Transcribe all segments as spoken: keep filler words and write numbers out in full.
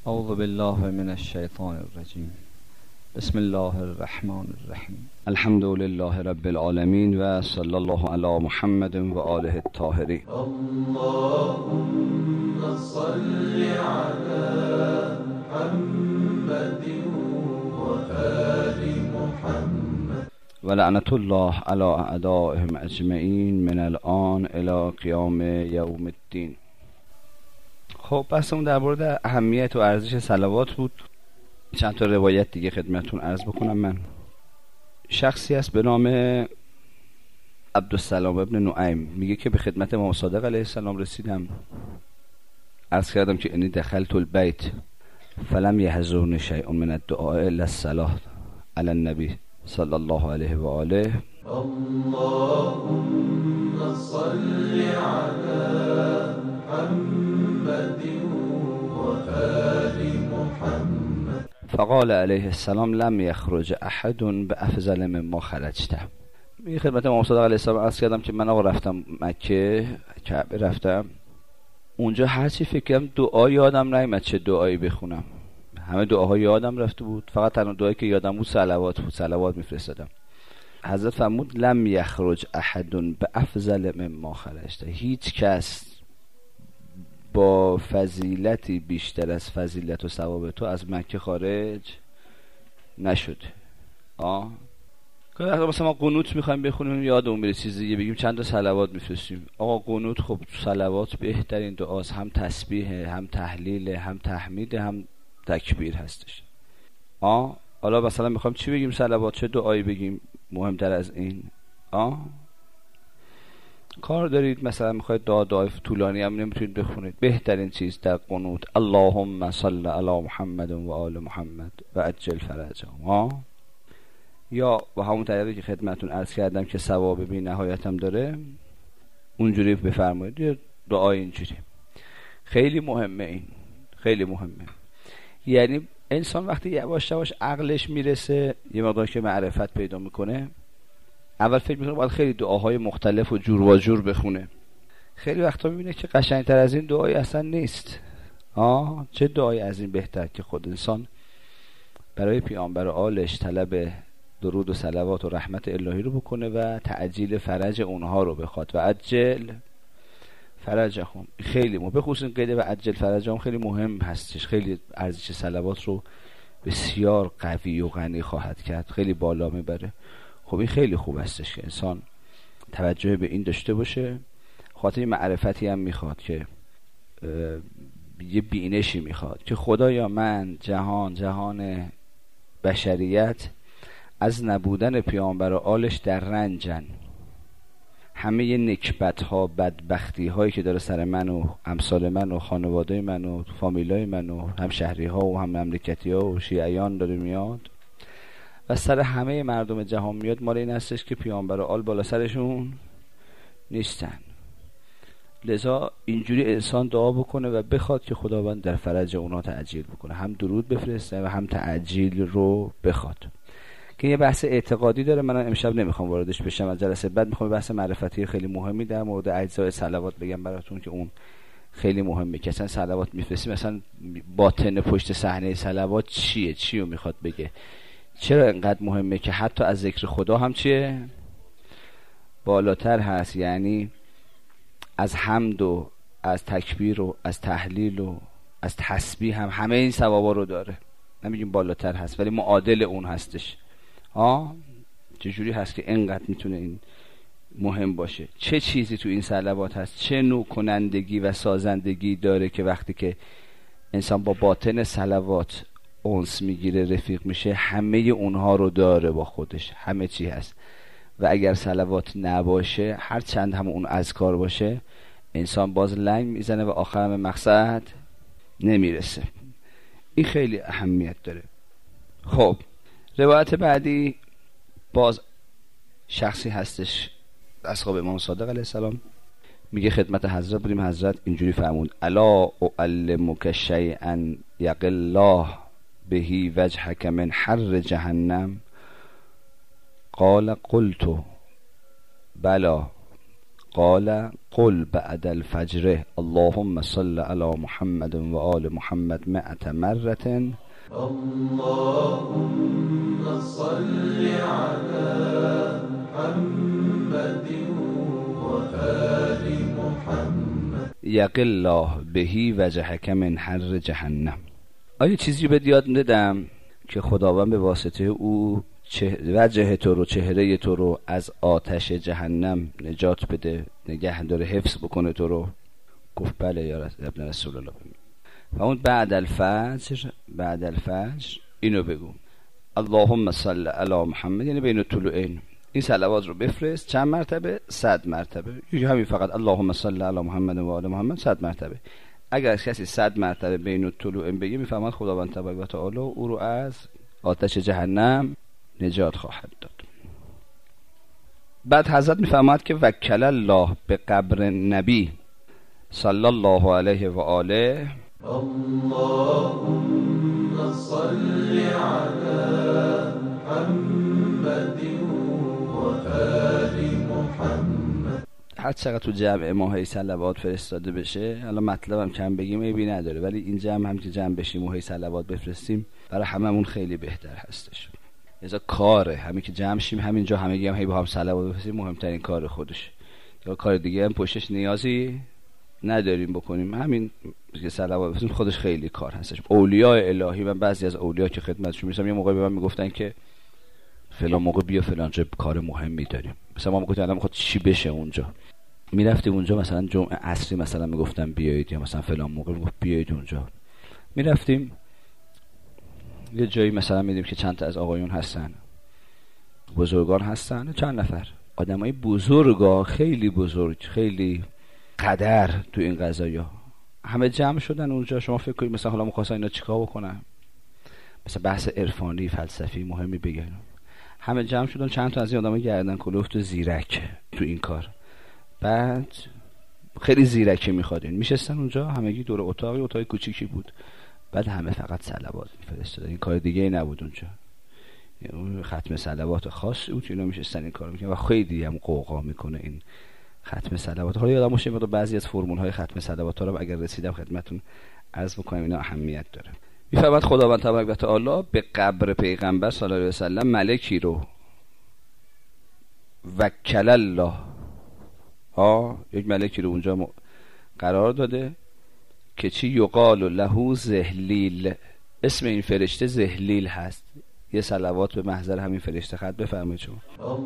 اعوذ بالله من الشیطان الرجیم. بسم الله الرحمن الرحیم. الحمد لله رب العالمین و صلی الله علی محمد و آله الطاهرین. اللهم صل على محمد و آل محمد و لعنت الله علی اعدائهم اجمعین من الان الی قیام یوم الدین. خب بحثمون در مورد اهمیت و ارزش صلوات بود. چند تا روایت دیگه خدمتتون عرض بکنم. من شخصی است به نام عبدالسلام ابن نعیم، میگه که به خدمت امام صادق علیه السلام رسیدم، عرض کردم که انی دخلت البیت فلم یحضرنی شیء من الدعاء الا الصلاة علی النبی صلی الله علیه و آله. اللهم صل على محمد و آل محمد فقال علیه السلام لم یخرج احد بافضل مما خرجت. می خدمت امام صادق علیه السلام عرض کردم که من آقا رفتم مکه، کعبه رفتم، اونجا هر چی فکر کردم دعا یادم نیامد چه دعایی بخونم. همه دعاها یادم رفته بود، فقط تنها دعایی که یادم بود صلوات بود. صلوات میفرستادم. حضرت فرمود لم یخرج احد بافضل مما خرجت. هیچ کس با فضیلتی بیشتر از فضیلت و ثواب تو از مکه خارج نشد. آه که مثلا ما قنوت میخوایم بخونیم یادمون میره چیز دیگه بگیم، چند تا صلوات میفرستیم. آقا قنوت خب صلوات بهترین دعاست، هم تسبیح، هم تهلیل، هم تحمید، هم تکبیر هستش. آه حالا مثلا میخوایم چی بگیم صلوات، چه دعایی بگیم مهمتر از این؟ آه کار دارید مثلا میخواید دعا دعای طولانی هم نمیتونید بخونید، بهترین چیز در قنوت اللهم صل علی محمد و آل محمد و عجل فرجهم. ها یا با همون طریقی که خدمتون عرض کردم که ثواب بی نهایت هم داره، اونجوری بفرمایید. یه دعای اینجوری خیلی مهمه. این خیلی مهمه. یعنی انسان وقتی یواش یواش عقلش میرسه یه مقدار که معرفت پیدا میکنه، اول فکر میکنه باید خیلی دعاهای مختلف و جور و جور بخونه. خیلی وقتا میبینه که قشنگتر از این دعای اصلا نیست. آه چه دعای از این بهتر که خود انسان برای پیامبر و آلش طلب درود و صلوات و رحمت الهی رو بکنه و تعجیل فرج اونها رو بخواد. و عجل فرجهم خیلی مهم، بخصوص این قیده و عجل فرجهم خیلی مهم هستش. خیلی ارزش صلوات رو بسیار قوی و غنی خواهد کرد، خیلی بالا میبره. خب این خیلی خوب هستش که انسان توجه به این داشته باشه. خاطر معرفتی هم میخواد که یه بینشی میخواد که خدایا من جهان جهان بشریت از نبودن پیامبر و آلش در رنجن. همه نکبت ها بدبختی هایی که داره سر من و امثال من و خانواده من و فامیلای من و هم شهری ها و هم مملکتی ها و شیعیان داره میاد و سر همه مردم جهان میاد، مال این هستش که پیامبر و آل بالا سرشون نیستن. لذا اینجوری انسان دعا بکنه و بخواد که خداوند در فرج اونا تعجیل بکنه، هم درود بفرسته و هم تعجیل رو بخواد. که یه بحث اعتقادی داره، من امشب نمیخوام واردش بشم، از جلسه بعد میخوام بحث معرفتی خیلی مهمی در مورد اجزای صلوات بگم براتون که اون خیلی مهمه که اصلا صلوات میفرستیم، مثلا باطن پشت صحنه صلوات چیه، چی رو میخواد بگه، چرا اینقدر مهمه که حتی از ذکر خدا هم چیه بالاتر هست. یعنی از حمد و از تکبیر و از تهلیل و از تسبیح هم همه این ثوابا رو داره. نمیگیم بالاتر هست ولی معادل اون هستش. ها چجوری هست که اینقدر میتونه این مهم باشه؟ چه چیزی تو این صلوات هست، چه نوع کنندگی و سازندگی داره که وقتی که انسان با باطن صلوات اونس میگیره، رفیق میشه، همه اونها رو داره با خودش، همه چی هست. و اگر صلوات نباشه، هر چند هم اون اذکار باشه، انسان باز لنگ میزنه و آخرم مقصد نمیرسه. این خیلی اهمیت داره. خب روایت بعدی باز شخصی هستش اصحاب امام صادق علیه السلام، میگه خدمت حضرت بودیم، حضرت اینجوری فرمود الا اعلمک شیئا یقی الله بهی وجهک من حر جهنم؟ قال قلت بلا قال قل بعد الفجر اللهم صل على محمد و آل محمد مئة مرة اللهم صل على محمد وآل محمد یقی الله بهی وجهک من حر جهنم. آیا چیزی به یاد ندم که خداوند به واسطه او وجه تو رو، چهره تو رو از آتش جهنم نجات بده، نگه داره، حفظ بکنه تو رو؟ گفت بله یا ابن رسول الله. و اون بعد الفجر، بعد الفجر اینو بگو اللهم صل علی محمد، یعنی بین الطلوعین این صلوات رو بفرست. چند مرتبه؟ صد مرتبه. یعنی همین فقط اللهم صل علی محمد و آل محمد صد مرتبه. اگر از کسی صد مرتبه بین الطلوعین بگه، میفهمد خداوند تبارک و تعالی او رو از آتش جهنم نجات خواهد داد. بعد حضرت میفهمد که وکل الله به قبر نبی صلی الله علیه و آله اللهم صل على محمد وآل محمد. هر چقدر تو جمع ماهی صلوات فرستاده بشه، حالا مطلبم کم بگیم عیبی نداره، ولی این جمع هم که جمع بشیم ماهی صلوات بفرستیم برای هممون خیلی بهتر هستش. ازا کاره همین که جمع شیم همینجا همه گیم هی با هم صلوات بفرستیم مهمترین کار خودش، یا کار دیگه هم پشتش نیازی نداریم بکنیم. همین که صلوات بفرستیم خودش خیلی کار هستش. اولیاء الهی، من بعضی از اولیاء که خدمتشون میرسم یه موقعی به من میگفتن که فلان موقع بیا فلان جا کار مهمی داریم. مثلا ما میگفتیم الان میخواد چی بشه اونجا، میرفتیم اونجا مثلا جمعه عصری مثلا میگفتن بیایید، یا مثلا فلان موقع میگفت بیایید اونجا. میرفتیم یه جایی مثلا میدیم که چند تا از آقایون هستن، بزرگان هستن، چند نفر آدمای بزرگا، خیلی بزرگ، خیلی قدر تو این قضایا، همه جمع شدن اونجا. شما فکر کنید مثلا حالا می‌خواستن اینا چیکار بکنن، مثلا بحث عرفانی فلسفی مهمی بگن، همه جمع شدن. چند تا از این آدمای گردن کلفت و زیرک تو این کار، بعد خیلی زیرکی می‌خوادین میشستن اونجا همگی دور اتاقی، اتاق کوچیکی بود، بعد همه فقط صلوات می‌فرستادن، این کار دیگه ای نبود اونجا. اون ختم صلوات خاصی بود که اینا میشستن این کارو می‌کردن و خیلی هم قوقا میکنه این ختم صلوات. حالا یادم باشه مقدار بعضی از فرمول‌های ختم صلوات ها رو اگر رسیدم خدمتتون عرض بکنم، اینا اهمیت داره. می‌فرماد خداوند تبارک و تعالی به قبر پیغمبر صلی الله علیه و سلم ملکی رو وکل الله، ها یک ملکی رو اونجا قرار داده که چی؟ یقال له زهلیل. اسم این فرشته زهلیل هست. یه صلوات به محضر همین فرشته خط بفرمایید شما.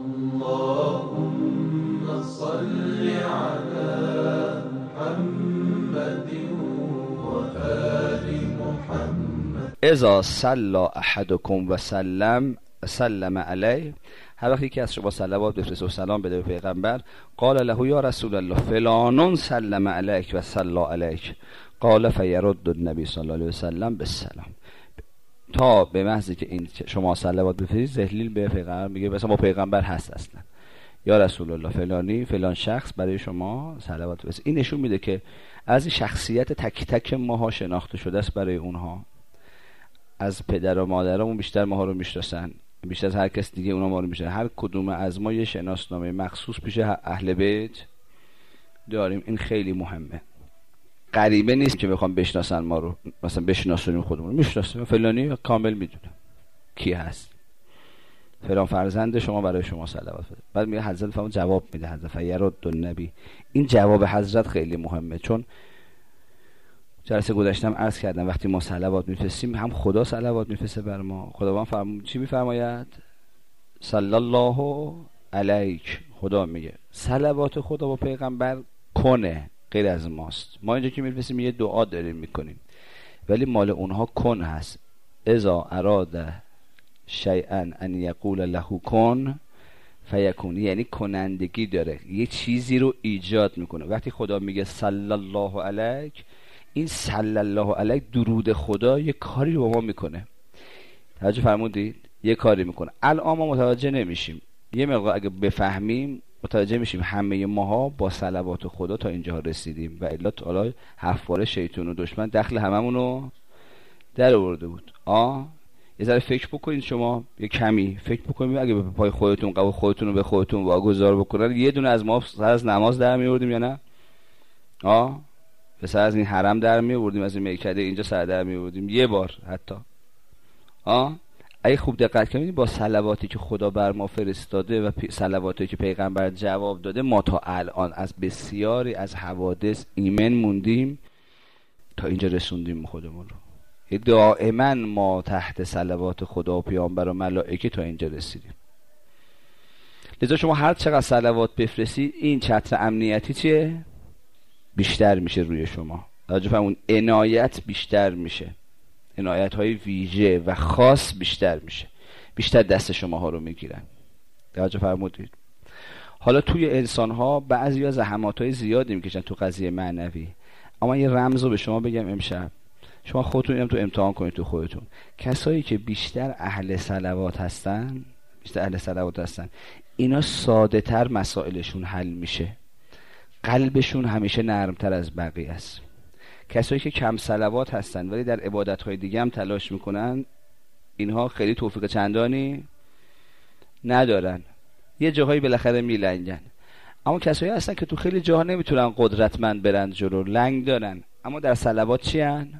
اللهم صل على محمد وآل محمد. اذا صلى احدكم و سلم سلم علیه، هر وقتی که از شما صلوات بفرسته و سلام بده به پیغمبر، قال له یا رسول الله فلان سلم علیک و صلی علیک، قال فیرد النبی صلی الله علیه و سلم بالسلام. تا به محضی که این شما صلوات بفرستید، زهلیل به پیغمبر میگه مثلا با پیغمبر هست اصلا، یا رسول الله فلانی فلان شخص برای شما صلوات بفرست. این نشون میده که از این شخصیت تک تک ماها شناخته شده است برای اونها. از پدر و مادرمون بیشتر ماها رو میشناسن، بیشتر از هر کس دیگه اونا ما رو میشناسن. هر کدوم از ما یه شناسنامه مخصوص پیش اهل بیت داریم. این خیلی مهمه. غریبه نیست که بخوام بشناسن ما رو، مثلا بشناسونیم خودمون رو، میشناسیم فلانی کامل میدونم کی هست، فلان فرزند شما برای شما صلوات بده. بعد میگه حضرت فرمود جواب میده حضرت فیرد النبی. این جواب حضرت خیلی مهمه، چون جلسه گذاشتم عرض کردم وقتی ما صلوات میفرستیم هم خدا صلوات میفرسته بر ما. خداوند فرمود چی میفرماید؟ صلی الله علیک. خدا میگه صلوات خدا با پیغمبر کنه، غیر از ماست. ما اینجا که میفرستیم یه دعا داریم میکنیم، ولی مال اونها کن هست. اذا اراد شیئا ان یقول له کن فیکون، یعنی کنندگی داره، یه چیزی رو ایجاد میکنه. وقتی خدا میگه صلی الله علیک، این صلی الله علیک درود خدا یه کاری رو با ما میکنه. توجه فرمودید؟ یه کاری میکنه. الان ما متوجه نمیشیم، یه مقدار اگه بفهمیم متوجه میشیم همه ماها با صلوات خدا تا اینجا رسیدیم، و الا تعالی هفت باره شیطان و دشمن دخل هممون رو در آورده بود. آه یه ذره فکر بکنید شما، یه کمی فکر بکنید اگه به پای خودتون قبول خودتون رو به خودتون واگذار بکنید یه دونه از ما سر از نماز در می‌آوردیم یا نه؟ آه به سر از این حرم در می‌آوردیم، از این میکده اینجا سر در می‌آوردیم یه بار حتی. آه اگه خوب دقت کنید با صلواتی که خدا بر ما فرستاده و صلواتی که پیغمبر جواب داده ما تا الان از بسیاری از حوادث ایمن موندیم تا اینجا رسوندیم خودمون رو. دائما ما تحت صلوات خدا و پیامبر و ملائکه تا اینجا رسیدیم. لذا شما هر چقدر صلوات بفرستید این چتر امنیتی چیه؟ بیشتر میشه روی شما. راجع به اون عنایت بیشتر میشه، عنایت های ویژه و خاص بیشتر میشه، بیشتر دست شما ها رو میگیرن. توجه فرمودید؟ حالا توی انسان ها بعضیا زحمات های زیادی میکشن تو قضیه معنوی، اما یه رمز رو به شما بگم امشب، شما خودتون اینم تو امتحان کنید تو خودتون. کسایی که بیشتر اهل صلوات هستن، بیشتر اهل صلوات هستن اینا ساده تر مسائلشون حل میشه، قلبشون همیشه نرمتر از بقیه است. کسایی که کم صلوات هستن ولی در عبادت‌های دیگه هم تلاش میکنن اینها خیلی توفیق چندانی ندارن، یه جاهایی بالاخره میلنگن. اما کسایی هستن که تو خیلی جاها نمیتونن قدرتمند برن جلو، لنگ دارن، اما در صلوات چی هن؟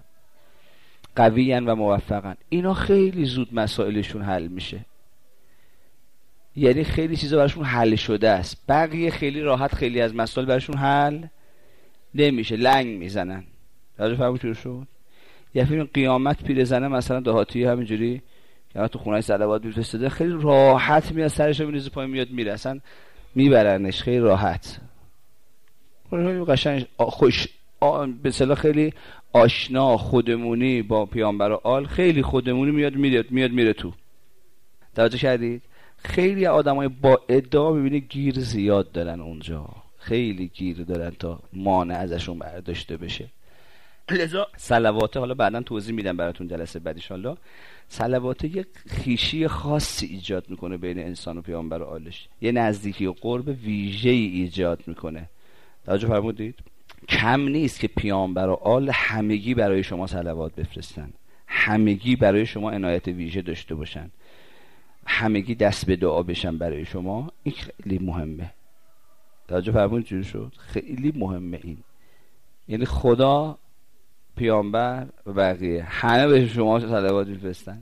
قوی هن و موفقن. اینا خیلی زود مسائلشون حل میشه، یعنی خیلی چیزا براشون حل شده است. بقیه خیلی راحت خیلی از مسائل براشون حل نمیشه، لنگ میزنن. راجع فرمود چطور شد؟ یه فیلم قیامت پیرزنه مثلا دهاتی همینجوری که تو خونه صلوات میفرسته خیلی راحت میاد سرش رو میریزه پایین میاد میره، اصلا میبرنش خیلی راحت، خیلی قشنگ خوش به اصطلاح خیلی آشنا خودمونی با پیامبر و آل، خیلی خودمونی میاد میره میاد میره تو. توجه کردید؟ خیلی آدمای با ادعا میبینی گیر زیاد دارن اونجا، خیلی گیر دارن تا مانع ازشون برداشته بشه. لذا صلوات، حالا بعداً توضیح میدم براتون جلسه بعد ان شاء الله، صلوات یه خویشی خاصی ایجاد میکنه بین انسان و پیامبر و آلش، یه نزدیکی و قرب ویژه‌ای ایجاد میکنه. توجه فرمودید؟ کم نیست که پیامبر و آل همگی برای شما صلوات بفرستن، همگی برای شما عنایت ویژه داشته باشن، همگی دست به دعا بشن برای شما. این خیلی مهمه. توجه فرمودید چی شد؟ خیلی مهمه این، یعنی خدا، پیامبر و بقیه همه به شما صلوات میفرستن.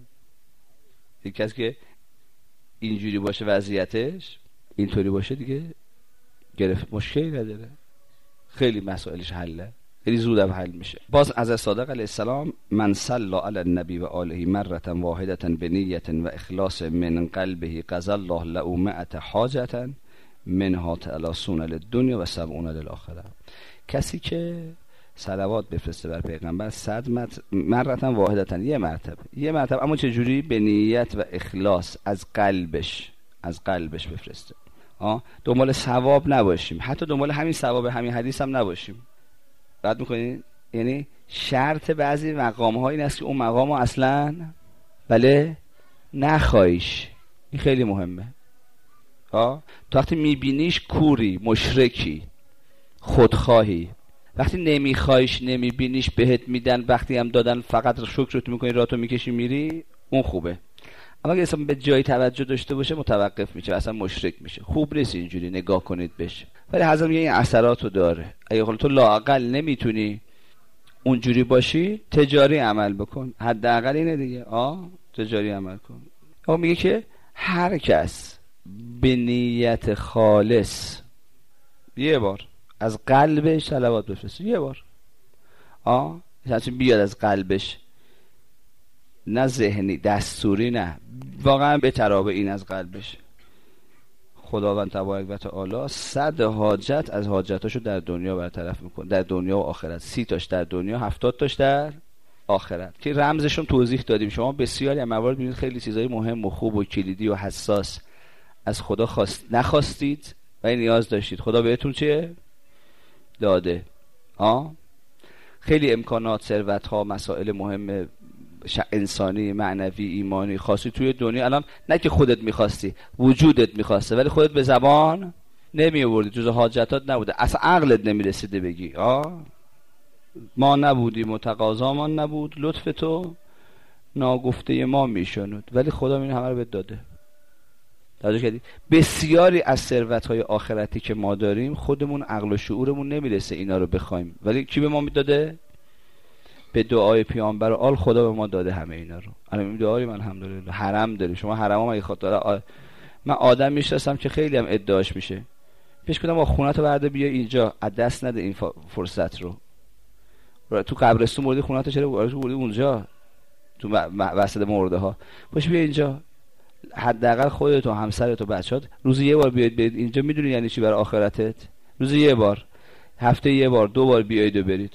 یک کسی که اینجوری باشه وضعیتش اینطوری باشه دیگه گرفت مشکلی نداره، خیلی مسائلش حله، خیلی زود هم حل میشه. باز از صادق علیه السلام من صلی علی النبی و آله مرة واحدة بنیة و اخلاص من قلبه قضى الله له مئة حاجة منها ثلاثون للدنیا و سبعون للآخرة. کسی که صلوات بفرسته بر پیغمبر صد مرة واحدة، یه مرتبه یه مرتبه اما چه جوری؟ به نیت و اخلاص، از قلبش از قلبش بفرسته. آه دنبال ثواب نباشیم، حتی دنبال همین ثواب همین حدیث هم نباشیم. رد میکنین؟ یعنی شرط بعضی مقام ها این است که اون مقام ها اصلا بله نخواهیش. این خیلی مهمه. آه تو وقتی میبینیش کوری، مشرکی، خودخواهی، وقتی نمیخوایش نمیبینیش بهت میدن، وقتی هم دادن فقط شکرت میکنی راتو میکشی میری، اون خوبه. اما اگه اصلا به جای توجه داشته باشه متوقف میشه، اصلا مشرک میشه. خوب نیست اینجوری نگاه کنید بهش. ولی حضرت میگه این اثراتو داره. اگه خودت تو لااقل نمیتونی اونجوری باشی، تجاری عمل بکن، حداقل اینه دیگه. آه تجاری عمل کن. اما میگه که هر کس به نیت خالص یه بار از قلبش صلوات بفرسته، یه بار آه مثلا بیاد از قلبش، نه ذهنی دستوری، نه واقعا به ترابه این از قلبش، خداوند تبارک و تعالی صد حاجت از حاجتاشو در دنیا برطرف میکنه، در دنیا و آخرت. سی تاش در دنیا، هفتاد تاش در آخرت، که رمزشون توضیح دادیم. شما بسیاری از موارد میبینید خیلی چیزای مهم و خوب و کلیدی و حساس از خدا خواست نخواستید و نیاز داشتید، خدا بهتون چه داده. آه خیلی امکانات، ثروت ها، مسائل مهم انسانی، معنوی، ایمانی خاصی توی دنیا الان، نه که خودت میخواستی، وجودت میخواسته ولی خودت به زبان نمی آوردی، جز حاجتات نبوده، اصلا عقلت نمیرسیده بگی. آه ما نبودیم و تقاضامان نبود، لطف تو ناگفته ما میشنود، ولی خدا این همه رو بهت داده. توجه کردی؟ بسیاری از ثروت‌های آخرتی که ما داریم خودمون عقل و شعورمون نمیرسه اینا رو بخوایم، ولی کی به ما میداده؟ به دعای پیامبر و آل خدا به ما داده همه اینا رو. الان دعاییم الحمدلله. حرم داریم. شما حرم ها مگه خاطر آ... من آدم میشناسم که خیلی هم ادعاش میشه، پیش کدام با خونه‌تو برده بیا اینجا، از دست نده این فرصت رو. تو قبرستون بردی خونه‌تو، چرا بردی اونجا تو وسط مرده ها؟ باش بیا اینجا، حداقل خودت و همسرت و بچه‌ات روزی یه بار بیاید برید اینجا. میدونی یعنی چی برای آخرتت؟ روزی یه بار، هفته یه بار، دو بار بیایید و برید.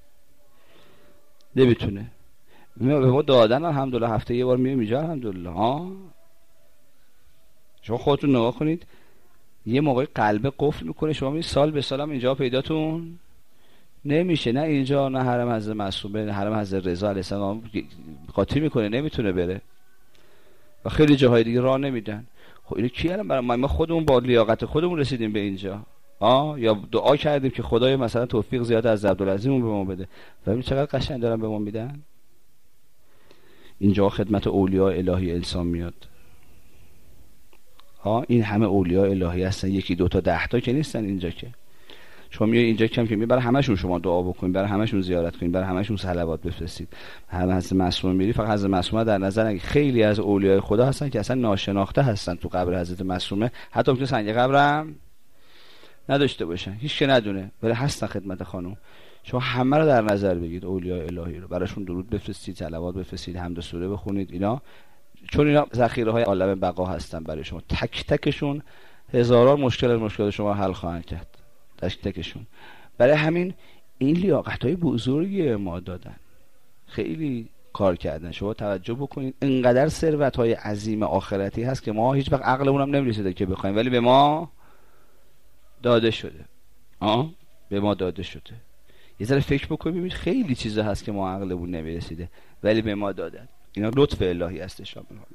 نمیتونه. به ما دادن الحمدلله، هفته یه بار میایم اینجا الحمدلله. ها شما خودتون نگاه کنید، یه موقع قلب قفل میکنه، شما می سال به سال هم اینجا پیداتون نمیشه، نه اینجا نه حرم حضرت معصومه، نه حرم حضرت رضا علیه السلام قاطی میکنه، نمیتونه بره و خیلی جاهای دیگه راه نمیدن. خب اینو کی الان برای ما؟ ما خودمون با لیاقت خودمون رسیدیم به اینجا، آ یا دعا کردیم که خدای مثلا توفیق زیاد از عبدالعظیم به ما بده، ببین چقدر قشنگ دارن به ما میدن. اینجا خدمت اولیاء الهی انسان میاد. ها این همه اولیاء الهی هستن، یکی دو تا ده تا که نیستن اینجا که. شما میای اینجا کم که می برای همشون شما دعا بکنید، برای همشون زیارت کنید، برای همشون صلوات بفرستید. هر حضرت معصومه میری، فقط حضرت معصومه در نظر نگیر. خیلی از اولیاء خدا هستن که اصلا ناشناخته هستن تو قبر حضرت معصومه، حتی ممکنه سنگ قبرم نداشته باشن، هیچ که ندونه، ولی هستن خدمت خانم. شما همه رو در نظر بگیرید، اولیاء الهی رو براشون درود بفرستید، صلوات بفرستید، حمد و سوره بخونید اینا، چون اینا ذخیره های عالم بقا هستن برای شما. تک تکشون هزاران مشکل از مشکل شما حل خواهند کرد، تک تکشون. برای همین این لیاقت های بزرگی ما دادن، خیلی کار کردن. شما توجه بکنید اینقدر ثروت های عظیم آخرتی هست که ما هیچ وقت عقلمون هم نمیرسیده که بخوایم، ولی به ما داده شده. آه به ما داده شده. یه ذره فکر بکنید ببینید خیلی چیزا هست که ما عقلمون نمیرسیده ولی به ما دادن. اینا لطف الهی هستش.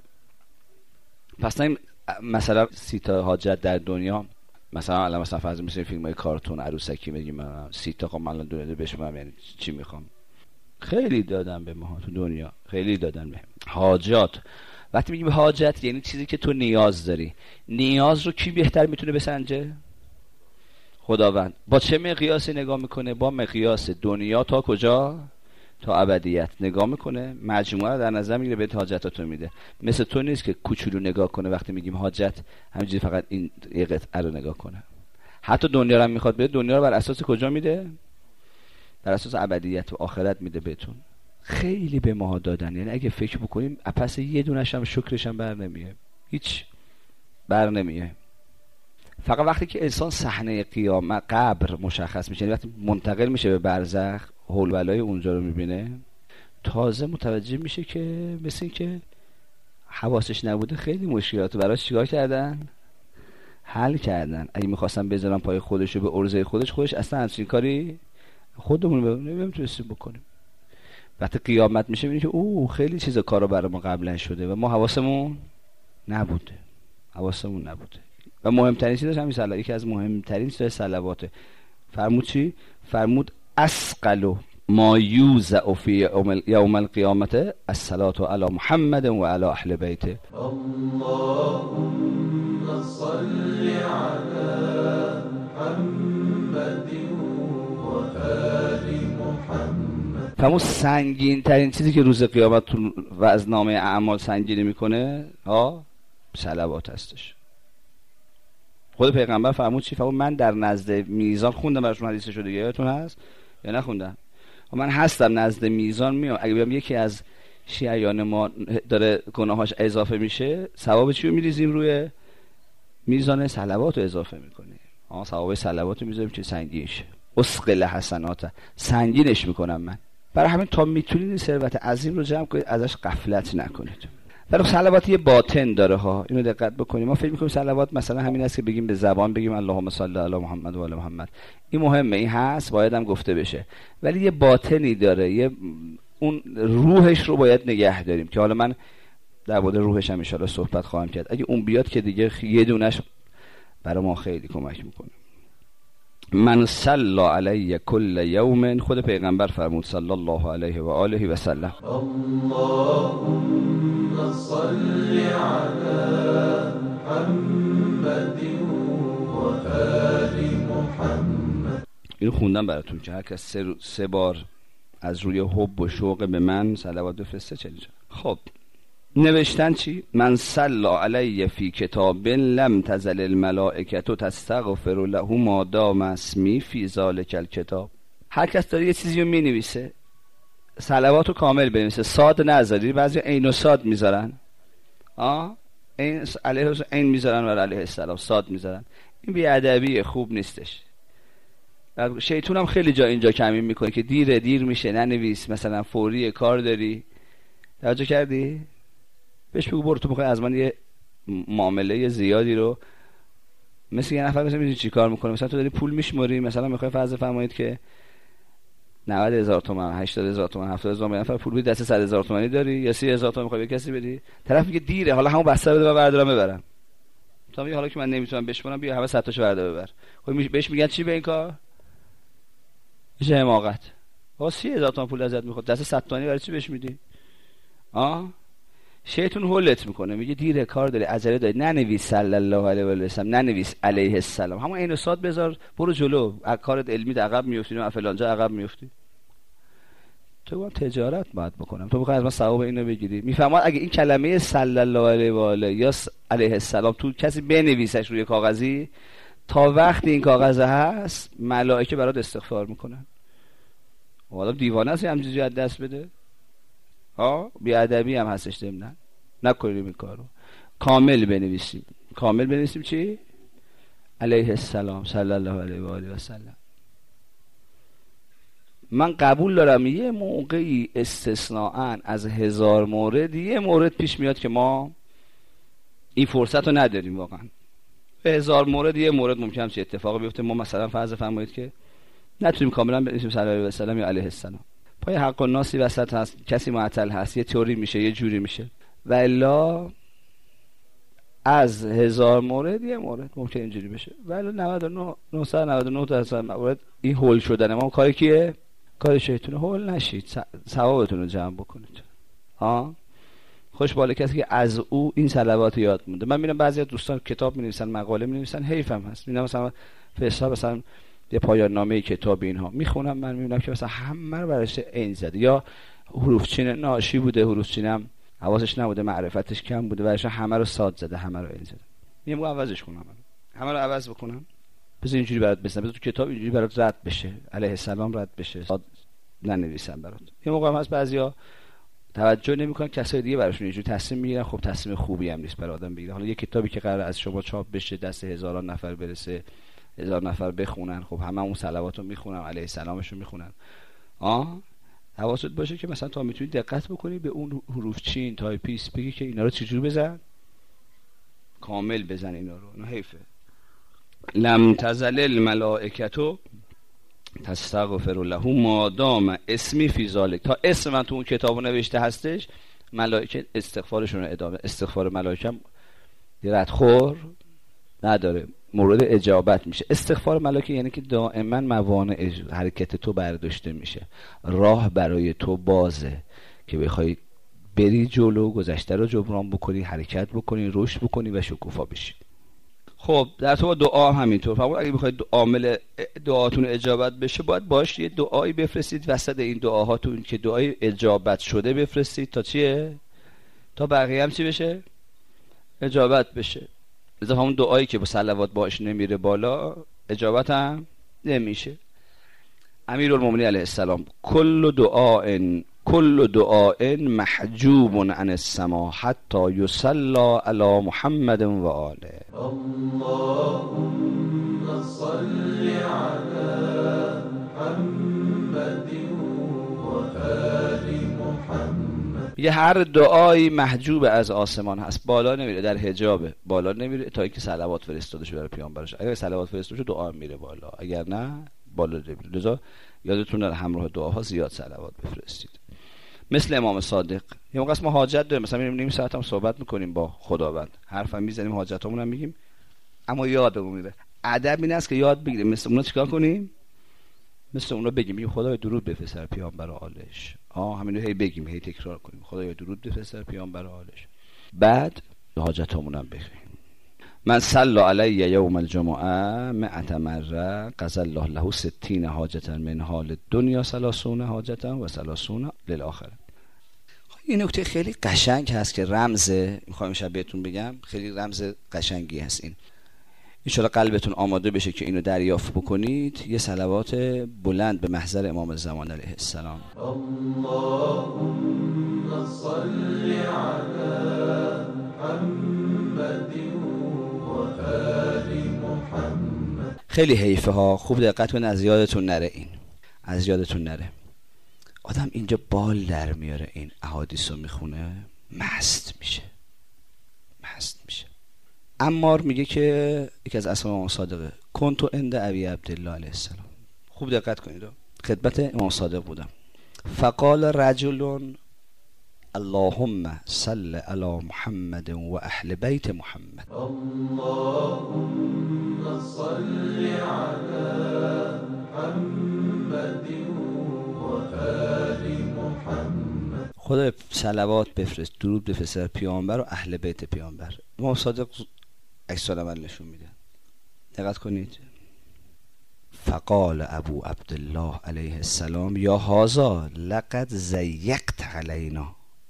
پس این مثلا سی تا حاجت در دنیا، مثلا الان مثلا فرض می‌کنیم فیلم‌های کارتون عروسکی میگیم سی تا، خب من الان دنیا بشم یعنی چی میخوام؟ خیلی دادن به ما تو دنیا، خیلی دادن به حاجات. وقتی میگیم حاجت یعنی چیزی که تو نیاز داری. نیاز رو کی بهتر میتونه بسنجه؟ خداوند. با چه مقیاسی نگاه میکنه؟ با مقیاس دنیا تا کجا؟ تا ابدیت نگاه میکنه، مجموعه رو در نظر میگیره، بهت حاجتاتو میده. مثل تو نیست که کوچولو نگاه کنه وقتی میگیم حاجت، همینجوری فقط این یه قطعه رو نگاه کنه. حتی دنیا رو هم میخواد بده، دنیا رو بر اساس کجا میده؟ بر اساس ابدیت و آخرت میده بهتون. خیلی به ما دادن، یعنی اگه فکر بکنیم پس یه دونش هم شکرش هم بر نمیه، هیچ بر نمیه. فقط وقتی که انسان صحنه قیامت قبر مشخص میشه، وقتی منتقل میشه به برزخ، هول ولای اونجا رو میبینه، تازه متوجه میشه که مثل این که حواسش نبوده خیلی مشکلات براش چیکار کردن؟ حل کردن. اگه میخواستن بذارن پای خودش و به عرضه خودش، خودش اصلا همچین کاری خودمون نمیتونستیم بکنیم. وقتی قیامت میشه میبینی که اوه خیلی چیزا کارا برای ما قبلا شده و ما حواسمون نبوده، حواسمون نبوده. و مهمترین چیزش همین صلوات، یکی از مهمترین چیزای صلواته. فرمود چی؟ فرمود اسقل ما یوزع فی یوم القیامت الصلاة علی محمد و علی اهل بیته. اللهم صل علی محمد و آل محمد. فرمود سنگین ترین چیزی که روز قیامت تو وزنامه اعمال سنگینی میکنه ها صلوات هستش. خود پیغمبر فرمود چی؟ فرمود من در نزد میزان، خوندم براتون حدیثشو دیگه، یادتون هست یا نخوندم؟ من هستم نزد میزان میام، اگه بیام یکی از شیعیان ما داره گناهاش اضافه میشه، ثواب چی رو میریزیم روی میزان؟ صلوات رو اضافه میکنیم. ها ثواب صلوات رو میذاریم که سنگینش، اسقل حسنات، سنگینش میکنم من. برای همین تا میتونید این ثروت عظیم رو جمع کنید، ازش غفلت نکنید. ولی صلوات یه باطن داره ها، اینو دقت بکنیم. ما فکر میکنیم صلوات مثلا همین است که بگیم به زبان بگیم اللهم صل علی محمد و آل محمد، این مهمه، این هست، باید هم گفته بشه، ولی یه باطنی داره، یه اون روحش رو باید نگه داریم که حالا من در مورد روحش هم ان شاء الله صحبت خواهم کرد. اگه اون بیاد که دیگه یه دونش برای ما خیلی کمک میکنه. من صلی علی کل یوم، خود پیغمبر فرمود صلی الله علیه و آله و سلم. اللهم خوندم براتون که هر کس سه, سه بار از روی حب و شوق به من صلوات بفرسته چه اینجا. خب نوشتن چی؟ من صلی علی فی کتاب لم تزل الملائکه تستغفر له ما دام اسمی فی ذلک الکتاب. هر کس داره یه چیزی رو مینویسه، صلواتو کامل بنویسه، صاد نذاری، بعضی عین و صاد میذارن، آه این علیه این میذارن و علیه السلام صاد میذارن. این بی‌ادبی، خوب نیستش. شیطون هم خیلی جا اینجا کمی میکنه که دیره دیر میشه ننویس، مثلا فوری کار داری. توجه کردی؟ بهش بگو برو تو میخوای از من یه معامله زیادی رو، مثل یه نفر مثلا میدونی چی کار میکنه، مثلا تو داری پول میشموری، مثلا میخوای فرض فرمایید که نود هزار تومان، هشتاد هزار تومان، هفتاد هزار تومان نفر پول بدی، دست صد هزار تومانی داری یا سی هزار تومان میخوای به کسی بدی، طرف میگه دیره، حالا همون بسته بده و بردارم ببرم. تا میگه حالا که من نمیتونم بشمونم بیا همه صد تاشو بردار ببر. خب بهش میگن چی به این کار؟ میشه حماقت. ها سی هزار تومان پول ازت میخواد، دست صد تومانی برای چی بهش میدی؟ آه شیطون هولت میکنه، میگه دیره کار داری، عجله داری، ننویس صلی الله علیه و سلم، ننویس علیه السلام، همون عین صاد بذار، برو جلو، کارت علمی عقب میافتی و فلانجا عقب میافتی. تو با تجارت باید بکنم، تو میخوای از من ثواب اینو بگیری. میفهمید اگه این کلمه صلی الله علیه و آله یا علیه السلام تو کسی بنویسش روی کاغذی، تا وقتی این کاغذ هست ملائکه برات استغفار میکنن. والا دیوانه است همین چیزی از دست بده. ها بی ادبی هم هستش، ضمن نکنیم این کارو. کامل بنویسیم. کامل بنویسیم چی؟ علیه السلام صلی الله علیه و آله و سلم. من قبول دارم یه موقعی استثناءً از هزار مورد یه مورد پیش میاد که ما این فرصت رو نداریم. واقعا به هزار مورد یه مورد ممکنه چه اتفاقی بیفته، ما مثلا فرض فرمایید که نتونیم کاملا بنویسیم صلی الله علیه و سلم یا علیه السلام، پای حق و ناسی وسط هست، کسی معطل هست، یه طوری میشه، یه جوری میشه. و الا از هزار مورد یه مورد ممکن اینجوری بشه. و الا نود و نه نهصد و نود و نه درصد مورد این هول شدن ما کاری کیه؟ کار شیطون. هول نشید، ثوابتون رو جمع بکنید. ها خوشباله کسی که از او این صلوات یاد مونده. من میبینم بعضی از دوستان کتاب مینویسن، مقاله مینویسن، حیفم هست. میبینم مثلا فیصل مثلا یه پایان نامه کتاب اینها میخونم، من میبینم که مثلا همه رو برش عین زده، یا حروف چین ناشی بوده، حروف چینم حواسش نبوده، معرفتش کم بوده، برش همه رو ساد زده، همه رو عین زده. میگم عوضش کنم، همه رو عوض بکنم، بذار اینجوری برات بزنم، بذار تو کتاب اینجوری برات رد بشه، علیه السلام رد بشه، ساد ننویسم برات. یه موقع هم هست بعضیا توجه نمیکنن، کسای دیگه براشون اینجوری تصمیم میگیرن. خب تصمیم خوبی هم نیست برای آدم بگیره. حالا یه کتابی که قرار از شما چاپ بشه، دست هزاران نفر برسه، هزار نفر بخونن، خب همه اون صلواتو میخونن، علیه السلامشو میخونن. آه حواست باشه که مثلا تا میتونی دقت بکنی به اون حروف چین تایپیست، بگی که اینا رو چجوری بزن، کامل بزن اینا رو. نه حیفه. لم تزل الملائکه تستغفر له ما دام اسمی فی ذلک. تا اسم من تو اون کتابو نوشته هستش، ملائکه استغفارشون رو ادامه. استغفار ملائکه هم ردخور نداره، مورد اجابت میشه. استغفار ملائکه یعنی که دائما موانع حرکت تو برداشته میشه، راه برای تو بازه که بخوای بری جلو، گذشته رو جبران بکنی، حرکت بکنی، رشد بکنی و شکوفا بشی. خب در تو دعا همینطور. فقط اگه بخواید عامل دعاتون اجابت بشه، باید باش یه دعایی بفرستید وسط این دعاهاتون که دعای اجابت شده بفرستید، تا چیه؟ تا بقیه هم چی بشه؟ اجابت بشه. لذا همون دعایی که با صلوات باش نمیره بالا، اجابت هم نمیشه. امیرالمومنین علیه السلام کل دعاء کل دعاء محجوب عن السماء حتی یصلی علی محمد و آله. اللهم صل علی محمد و آل محمد. یه هر دعایی محجوب از آسمان هست، بالا نمیره، در حجابه، بالا نمیره تا اینکه صلوات فرستاده شه برای پیامبرش. اگر صلوات فرستاده شه دعا میره بالا، اگر نه بالا نمیره. لذا یادتون نره همراه دعاها زیاد صلوات بفرستید. مثل امام صادق. یه موقع ما حاجت داریم، مثلا میریم نیم ساعت هم صحبت میکنیم با خداوند، حرفم میزنیم، حاجتامون هم میگیم، اما یادمون میره. ادب این است که یاد بگیریم مثل اونا چیکار کنیم، مثل اونا بگیم میگیم خدای درود بفرست پیامبر آلش. آه همینو هی بگیم، هی تکرار کنیم، خدای درود بفرست پیامبر آلش. بعد حاجتامون هم بخویم. من صلی علی یوم الجمعه مئت مره قضى الله له ستین حاجتا من حال دنیا ثلاثون حاجتا و ثلاثون للآخره. این نکته خیلی قشنگ هست که رمزه، میخوام شب بهتون بگم، خیلی رمز قشنگی هست این. انشاءالله قلبتون آماده بشه که اینو دریافت بکنید. یه صلوات بلند به محضر امام زمان علیه السلام. اللهم صل علی محمد و آل محمد. خیلی حیفه ها، خوب دقت کنید از یادتون نره، این از یادتون نره. آدم اینجا بال در میاره، این احادیث رو میخونه مست میشه، مست میشه. عمار میگه که یکی از اصحاب امام صادقه، کنتو عند ابی عبدالله علیه السلام. خوب دقت کنید، خدمت امام صادق بودم. فقال رجل اللهم صل علی محمد و اهل بیت محمد. اللهم صل علی محمد و آل محمد. خدا صلوات بفرست، درود بفرست بر پیامبر و اهل بیت پیامبر. امام صادق عکس العمل نشون میدن، دقت کنید. فقال ابو عبدالله علیه السلام یا هذا لقد زیقت علینا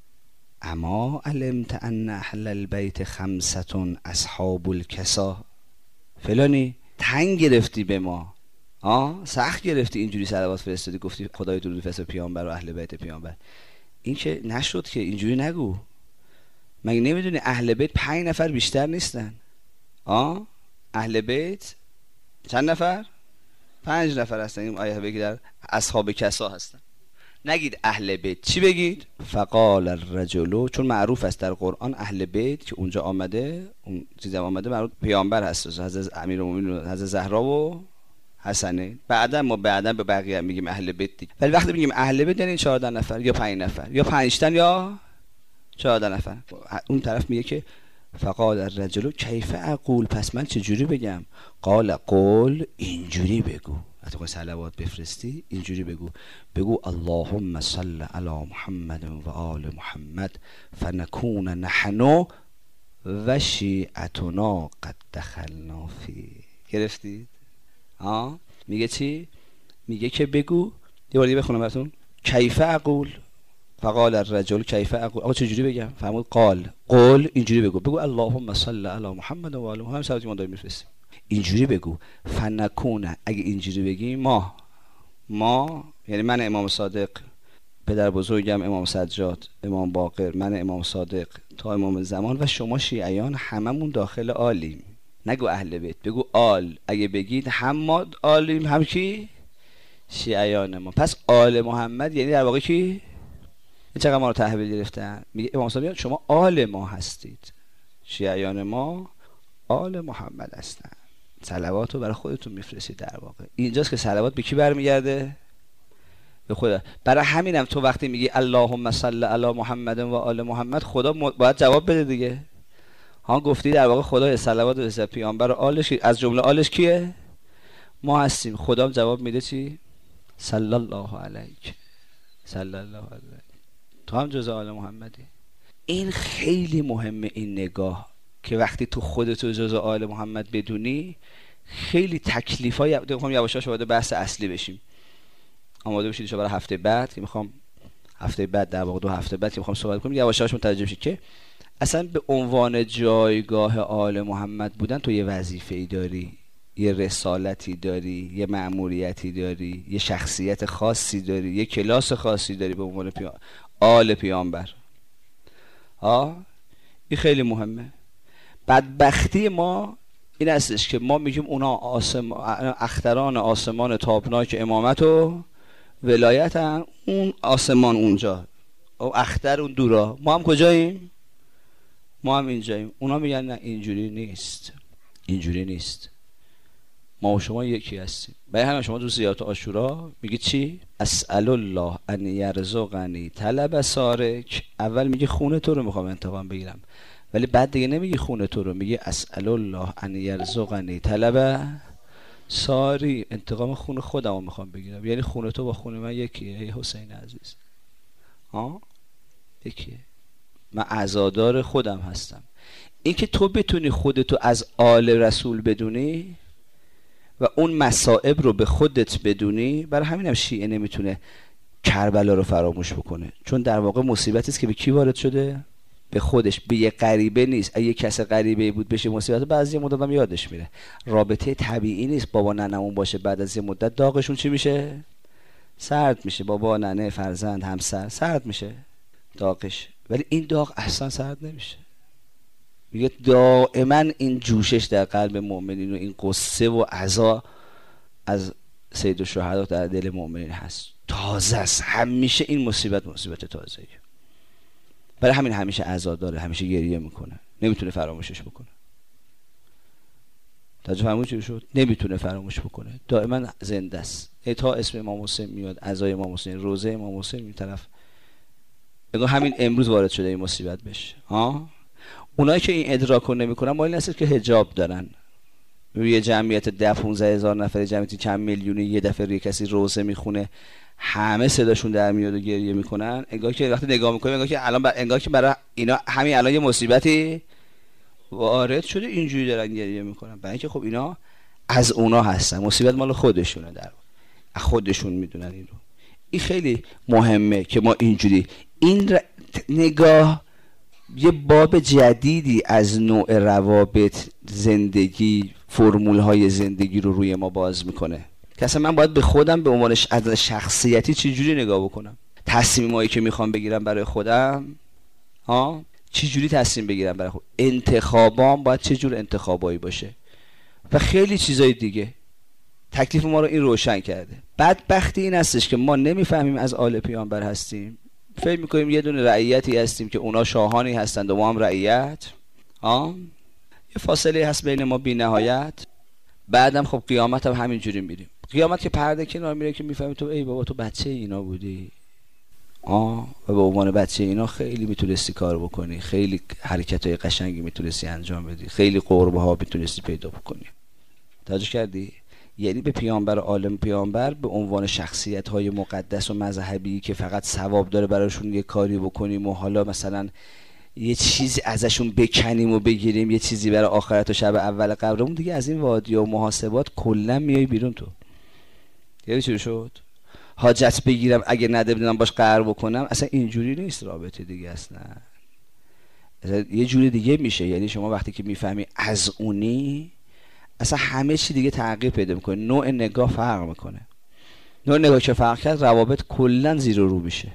اما علمت ان اهل البیت خمسة اصحاب الکسا. فلانی تنگ گرفتی به ما، آه سخت گرفتی، اینجوری صلوات فرستادی، گفتی خدای درود بفرست پیامبر و اهل بیت پیامبر. این که نشد که، اینجوری نگو. مگه نمیدونی اهل بیت پنج نفر بیشتر نیستن؟ آه اهل بیت چند نفر؟ پنج نفر هستن. این آیه بگید در اصحاب کسا هستن. نگید اهل بیت، چی بگید؟ فقال الرجل، چون معروف است در قرآن اهل بیت که اونجا آمده، اون چیزا آمده معروف پیامبر هست، حضرت امیرالمومنین و حضرت زهرا و حسنه. بعدا ما بعدا به بقیه میگیم اهل بیت دیگه، ولی وقتی میگیم اهل بیت یعنی چهارده نفر یا پنج نفر یا پنج تن یا چهارده نفر. اون طرف میگه که فقال الرجل کیف اقول، پس من چجوری بگم؟ قال قول، اینجوری بگو. وقتی که صلوات بفرستی اینجوری بگو، بگو اللهم صل علی محمد و آل محمد فنکون نحن و شیعتنا قد دخلنا فی. گرفتید؟ آه میگه چی؟ میگه که بگو، یه بار دیگه بخونم براتون. کیف اقول، فقال الرجل کیف اقول، آقا چجوری بگم؟ فرمود قال قول، اینجوری بگو، بگو اللهم صل علی محمد و آل محمد. صلوات ما داریم میفرستیم، اینجوری بگو. فنکونه، اگه اینجوری بگی ما ما یعنی من امام صادق، پدر بزرگم امام سجاد، امام باقر، من امام صادق تا امام زمان و شما شیعیان هممون داخل آلیم. نگو اهل بیت، بگو آل. اگه بگید هم ما آلیم هم کی؟ شیعیان ما. پس آل محمد یعنی در واقع کی؟ این چقدر ما رو تحویل گرفتن. میگه امام صادق شما آل ما هستید، شیعیان ما آل محمد هستن. صلوات رو برای خودتون میفرستید. در واقع اینجاست که صلوات به کی برمیگرده؟ به خدا. برای همینم تو وقتی میگی اللهم صل علی محمد و آل محمد، خدا باید جواب بده دیگه. ها گفتی در واقع خدا صلوات و پیامبر و آلش، از جمله آلش کیه؟ ما هستیم. خدا جواب میده چی؟ صلی الله علیک، صلی الله علیک، تو هم جزء آل محمدی. این خیلی مهمه، این نگاه که وقتی تو خودت جزء آل محمد بدونی، خیلی تکلیفای میخوام یواش یواش وارد بحث اصلی بشیم. آماده بشید برای هفته بعد که میخوام هفته بعد در واقع دو هفته بعد که میخوام صحبت کنم، یواش یواش متوجه بشید که اصلا به عنوان جایگاه آل محمد بودن تو یه وظیفه‌ای داری، یه رسالتی داری، یه مأموریتی داری، یه شخصیت خاصی داری، یه کلاس خاصی داری به عنوان پی... آل پیامبر. ها این خیلی مهمه. بدبختی ما این هستش که ما میگیم اونا آسم... اختران آسمان تابناک امامت و ولایتن، اون آسمان اونجا، او اختر اون دورا، ما هم کجاییم؟ ما هم اینجاییم. اونا میگن نه اینجوری نیست، اینجوری نیست، ما و شما یکی هستیم. برای همین شما تو زیارت عاشورا میگی چی؟ اسأل الله ان یرزقنی طلب سارک. اول میگی خونه تو رو میخوام انتقام بگیرم، ولی بعد دیگه نمیگی خونه تو رو، میگی اسأل الله ان یرزقنی طلب ساری، انتقام خون خودم رو میخوام بگیرم. یعنی خونه تو با خونه من یکیه. ای حسین عزیز، ها یکیه. من عزادار خودم هستم. اینکه تو بتونی خودتو از آل رسول بدونی و اون مصائب رو به خودت بدونی، برای همین هم شیعه نمیتونه کربلا رو فراموش بکنه، چون در واقع مصیبتی است که به کی وارد شده؟ به خودش، به یه غریبه نیست. اگه کس غریبه بود بشه مصیبت، بعضی مدت هم یادش میره. رابطه طبیعی نیست بابا ننمون باشه بعد از یه مدت داغشون چی میشه؟ سرد میشه. بابا ننه فرزند همسر سرد میشه داغش، ولی این داغ اصلا سرد نمیشه. میگه دائما این جوشش در قلب مؤمنین و این قصه و عزا از سید الشهدا در دل مؤمنین هست، تازه است. همیشه این مصیبت مصیبت تازه‌ایه، برای همین همیشه عزا داره، همیشه گریه میکنه، نمیتونه فراموشش بکنه. توجه فرمودید چی شد؟ نمیتونه فراموش بکنه، دائما زنده است. تا اسم امام حسین میاد، عزای امام حسین، روزه امام حسین این طرف، بگو همین امروز وارد شده این مصیبت بشه. ها اونایی که این ادراک رو نمیکنن مال این است که حجاب دارن. یه جمعیت ده پانزده هزار نفر، جمعیتی چند میلیونی، یه دفعه روی کسی روزه میخونه، همه صداشون در میاد و گریه میکنن. انگار که وقتی نگاه میکنیم انگار که الان بر... انگار که برای اینا همین الان یه مصیبتی وارد شده اینجوری دارن گریه میکنن، برای اینکه خب اینا از اونا هستن، مصیبت مال خودشونه، در خودشون میدونن این رو. این خیلی مهمه که ما اینجوری این ر... نگاه یه باب جدیدی از نوع روابط، زندگی، فرمول های زندگی رو روی ما باز میکنه که اصلا من باید به خودم به عنوان از شخصیتی چی جوری نگاه بکنم. تصمیمایی که میخوام بگیرم برای خودم، ها چی جوری تصمیم بگیرم برای خودم، انتخابام باید چه جور انتخابایی باشه و خیلی چیزای دیگه. تکلیف ما رو این روشن کرده. بدبختی این هستش که ما نمیفهمیم از آل پیامبر هستیم، فکر میکنیم یه دونه رعیتی هستیم که اونا شاهانی هستند و ما هم رعیت. ها یه فاصله هست بین ما بی نهایت. بعدم خب قیامت هم همین جوری میریم. قیامت که پرده کنار میره که میفهمی تو ای بابا تو بچه اینا بودی. آه و به عنوان بچه اینا خیلی میتونستی کار بکنی، خیلی حرکتای قشنگی میتونستی انجام بدی، خیلی قربه ها میتونستی پیدا بکنی. توجه کردی؟ یعنی به پیامبر عالم پیامبر به عنوان شخصیت های مقدس و مذهبی که فقط ثواب داره براشون یه کاری بکنیم و حالا مثلا یه چیزی ازشون بکنیم و بگیریم، یه چیزی برای آخرت و شب اول قبرمون، دیگه از این وادی و محاسبات کلا میای بیرون. تو یعنی چی شد؟ حاجت بگیرم اگه نده بدونم باش قهر بکنم، اصلا اینجوری نیست رابطه دیگه، اصلا یه جوری دیگه میشه. یعنی شما وقتی که میفهمی از اونی، اصلا همه چی دیگه تغییر پیدا میکنه، نوع نگاه فرق میکنه. نوع نگاه که فرق کرد روابط کلا زیر و رو میشه.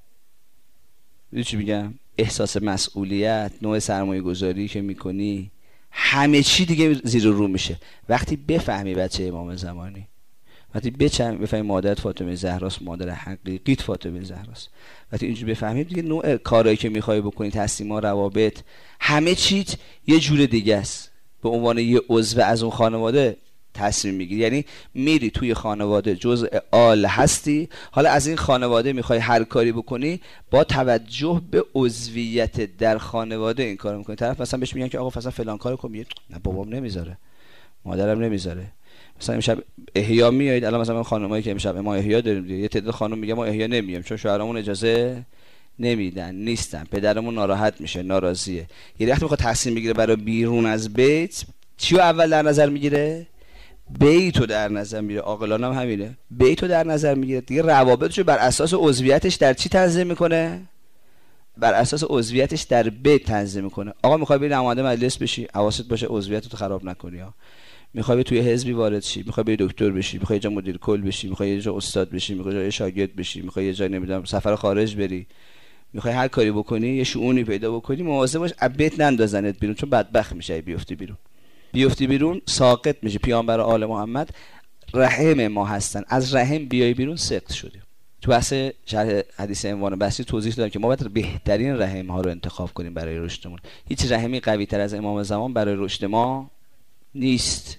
میدونی چی میگم؟ احساس مسئولیت، نوع سرمایه گذاری که میکنی، همه چی دیگه زیر و رو میشه وقتی بفهمی بچه امام زمانی، وقتی بفهمی مادرت فاطمه زهراست، مادر حقیقیت فاطمه زهراست. وقتی اینجوری بفهمی دیگه نوع کارهایی که میخوای بکنی، تصمیم‌ها، روابط، همه چیت یه جور دیگه است. به عنوان یه عضو از اون خانواده تصمیم میگیری، یعنی میری توی خانواده جزء آل هستی. حالا از این خانواده میخوای هر کاری بکنی با توجه به عضویت در خانواده این کارو میکنی. طرف مثلا بهش میگن که آقا مثلا فلان کارو کن، میگه نه بابام نمیذاره، مادرم نمیذاره. مثلا امشب احیا میایید، الان مثلا خانمایی که امشب ما احیا داریم، یه تعداد خانم میگه ما احیا نمیایم چون شوهرامون اجازه نمیدن، نیستن، پدرمون ناراحت میشه، ناراضیه. یه وقتی میخواد تصمیم بگیره برای بیرون از بیت، چیو اول در نظر میگیره؟ بیتو در نظر میگیره. عاقلانه هم همینه، بیتو در نظر میگیره دیگه. روابطشو بر اساس عضویتش در چی تنظیم میکنه؟ بر اساس عضویتش در بیت تنظیم میکنه. آقا میخوای بری نماینده مجلس بشی، حواست باشه عضویتتو خراب نکنی ها. میخوای توی حزبی وارد شی، میخوای بری دکتر بشی، میخوای یه جا مدیر کل بشی، میخوای یه جا استاد بشی، میخوای یه شاگرد بشی، میخوای یه جا نمیدونم سفر خارج بری، میخوای هر کاری بکنی، یه شؤونی پیدا بکنی، مواظب باش بیت نندازنت بیرون، چون بدبخت میشی بیفتی بیرون. بیفتی بیرون ساقط میشه. پیامبر آل محمد رحم ما هستن، از رحم بیای بیرون سقط شدی. تو بحث شرح حدیث عنوان بحثی توضیح دادم که ما باید بهترین رحم ها رو انتخاب کنیم برای رشدمون. هیچ رحمی قوی تر از امام زمان برای رشد ما نیست.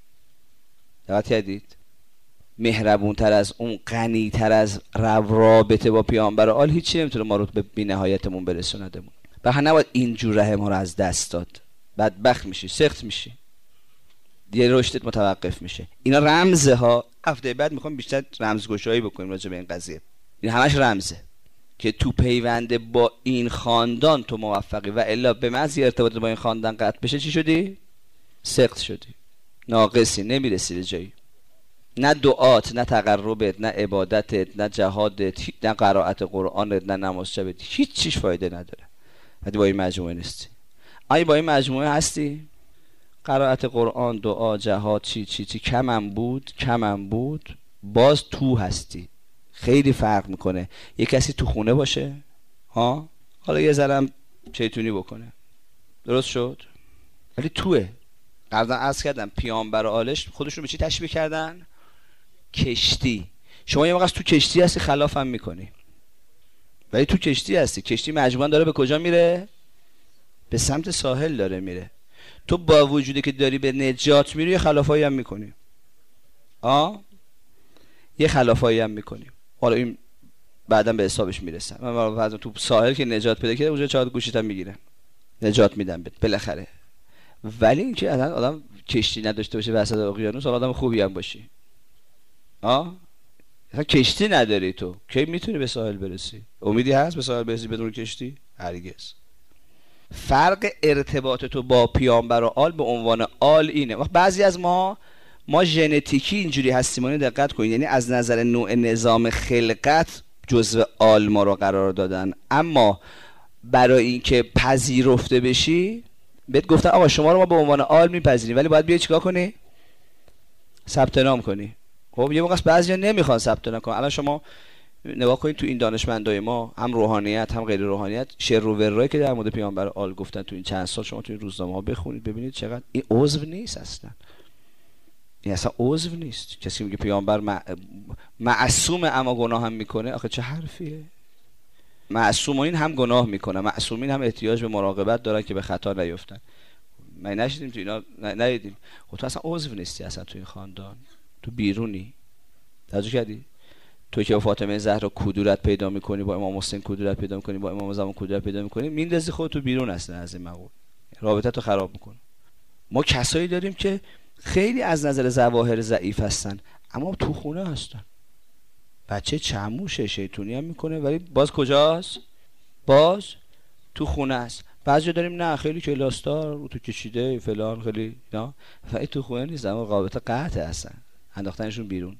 دقت کردید؟ مهربون تر از اون، غنی تر از رابطه با پیامبر آل هیچی نمیتونه ما رو به بی‌نهایتمون برسوندمون. بخاطر نباید اینجور رحم ها رو از دست داد. بدبخت میشی، سخت میشی، دیگه رشدت متوقف میشه. اینا رمزه ها. هفته بعد میخوام بیشتر رمزگشایی بکنیم راجع به این قضیه. این همش رمزه. که تو پیوند با این خاندان تو موفقی و الا به محض ارتباط با این خاندان قطع بشه چی شدی؟ سقط شدی، ناقصی، نمیرسی به جایی. نه دعات، نه تقربت، نه عبادتت، نه جهادت، نه قرائت قرآنت، نه نماز شبت، هیچ چیش فایده نداره وقتی با این مجموعه نیستی. آیا با این مجموعه هستی؟ قرائت قرآن، دعا، جهاد، چی چی چی کمم بود کمم بود باز تو هستی. خیلی فرق میکنه یه کسی تو خونه باشه ها، حالا یه ذرم چیتونی بکنه، درست شد، ولی توه. قبلا عرض کردم پیامبر و آلش خودشون به چی تشبیه کردن؟ کشتی. شما یه موقع تو کشتی هستی خلافم میکنی، ولی تو کشتی هستی. کشتی مجموعاً داره به کجا میره؟ به سمت ساحل داره میره. تو با وجودی که داری به نجات میری یه خلافایی هم میکنی. آه یه خلافایی هم میکنی. حالا این بعدا به حسابش میرسم. من بعضی تو ساحل که نجات پیدا کرده اونجا چهار گوشیت هم میگیرن، نجات میدن بالاخره. ولی اینکه اصلا آدم کشتی نداشته باشه وسط اقیانوس، آدم خوبی هم باشی، آه اصلا کشتی نداری تو کی میتونی به ساحل برسی؟ امیدی هست به ساحل برسی بدون کشتی؟ هرگز. فرق ارتباط تو با پیامبر و آل به عنوان آل اینه. بعضی از ما ما ژنتیکی اینجوری هستیم، دقت کنید، یعنی از نظر نوع نظام خلقت جزء آل ما رو قرار دادن، اما برای اینکه پذیرفته بشی بهت گفتن آقا شما رو ما به عنوان آل میپذیریم، ولی باید بیای چیکار کنی؟ ثبت نام کنی. خب یه موقع بعضیا نمیخوان ثبت نام کنن. الان شما نگاه کنید تو این دانشمندای ما، هم روحانیت هم غیر روحانیت، شعر و ورایی که در مورد پیامبر آل گفتن تو این چند سال، شما تو این روزنامه‌ها بخونید ببینید چقدر این عضو نیست اصلا. این اصلا عضو نیست. کسی میگه پیامبر مع... معصوم اما گناه هم میکنه، آخه چه حرفیه؟ معصومین هم گناه میکنن، معصومین هم احتیاج به مراقبت دارن که به خطا نیفتن. ما نشیدیم تو اینا، ندیدیم. خب تو اصلا عضو نیستی اصلا تو این خاندان، تو بیرونی. توجه کردی؟ تو که با فاطمه زهرا کدورت پیدا میکنی، با امام حسین کدورت پیدا میکنی، با امام زمان کدورت پیدا میکنی، میندازی خودت تو بیرون اصلا از این مقول، رابطه تو خراب میکنه. ما کسایی داریم که خیلی از نظر ظواهر ضعیف هستن اما تو خونه هستن، بچه چموشه، شیطونی هم میکنه، ولی باز کجاست؟ باز تو خونه است. بعضی داریم نه خیلی کلاستار تو کشیده فلان خیلی نه، ولی تو خونه نیست، اما رابطه قطع هستن، انداختنشون بیرون،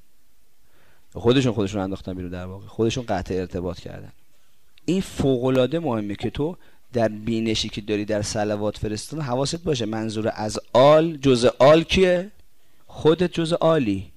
خودشون خودشون انداختن بیرون، در واقع خودشون قطع ارتباط کردن. این فوق العاده مهمه که تو در بینشی که داری در صلوات فرستادن حواست باشه منظور از آل، جزء آل کیه؟ خودت جزء آلی.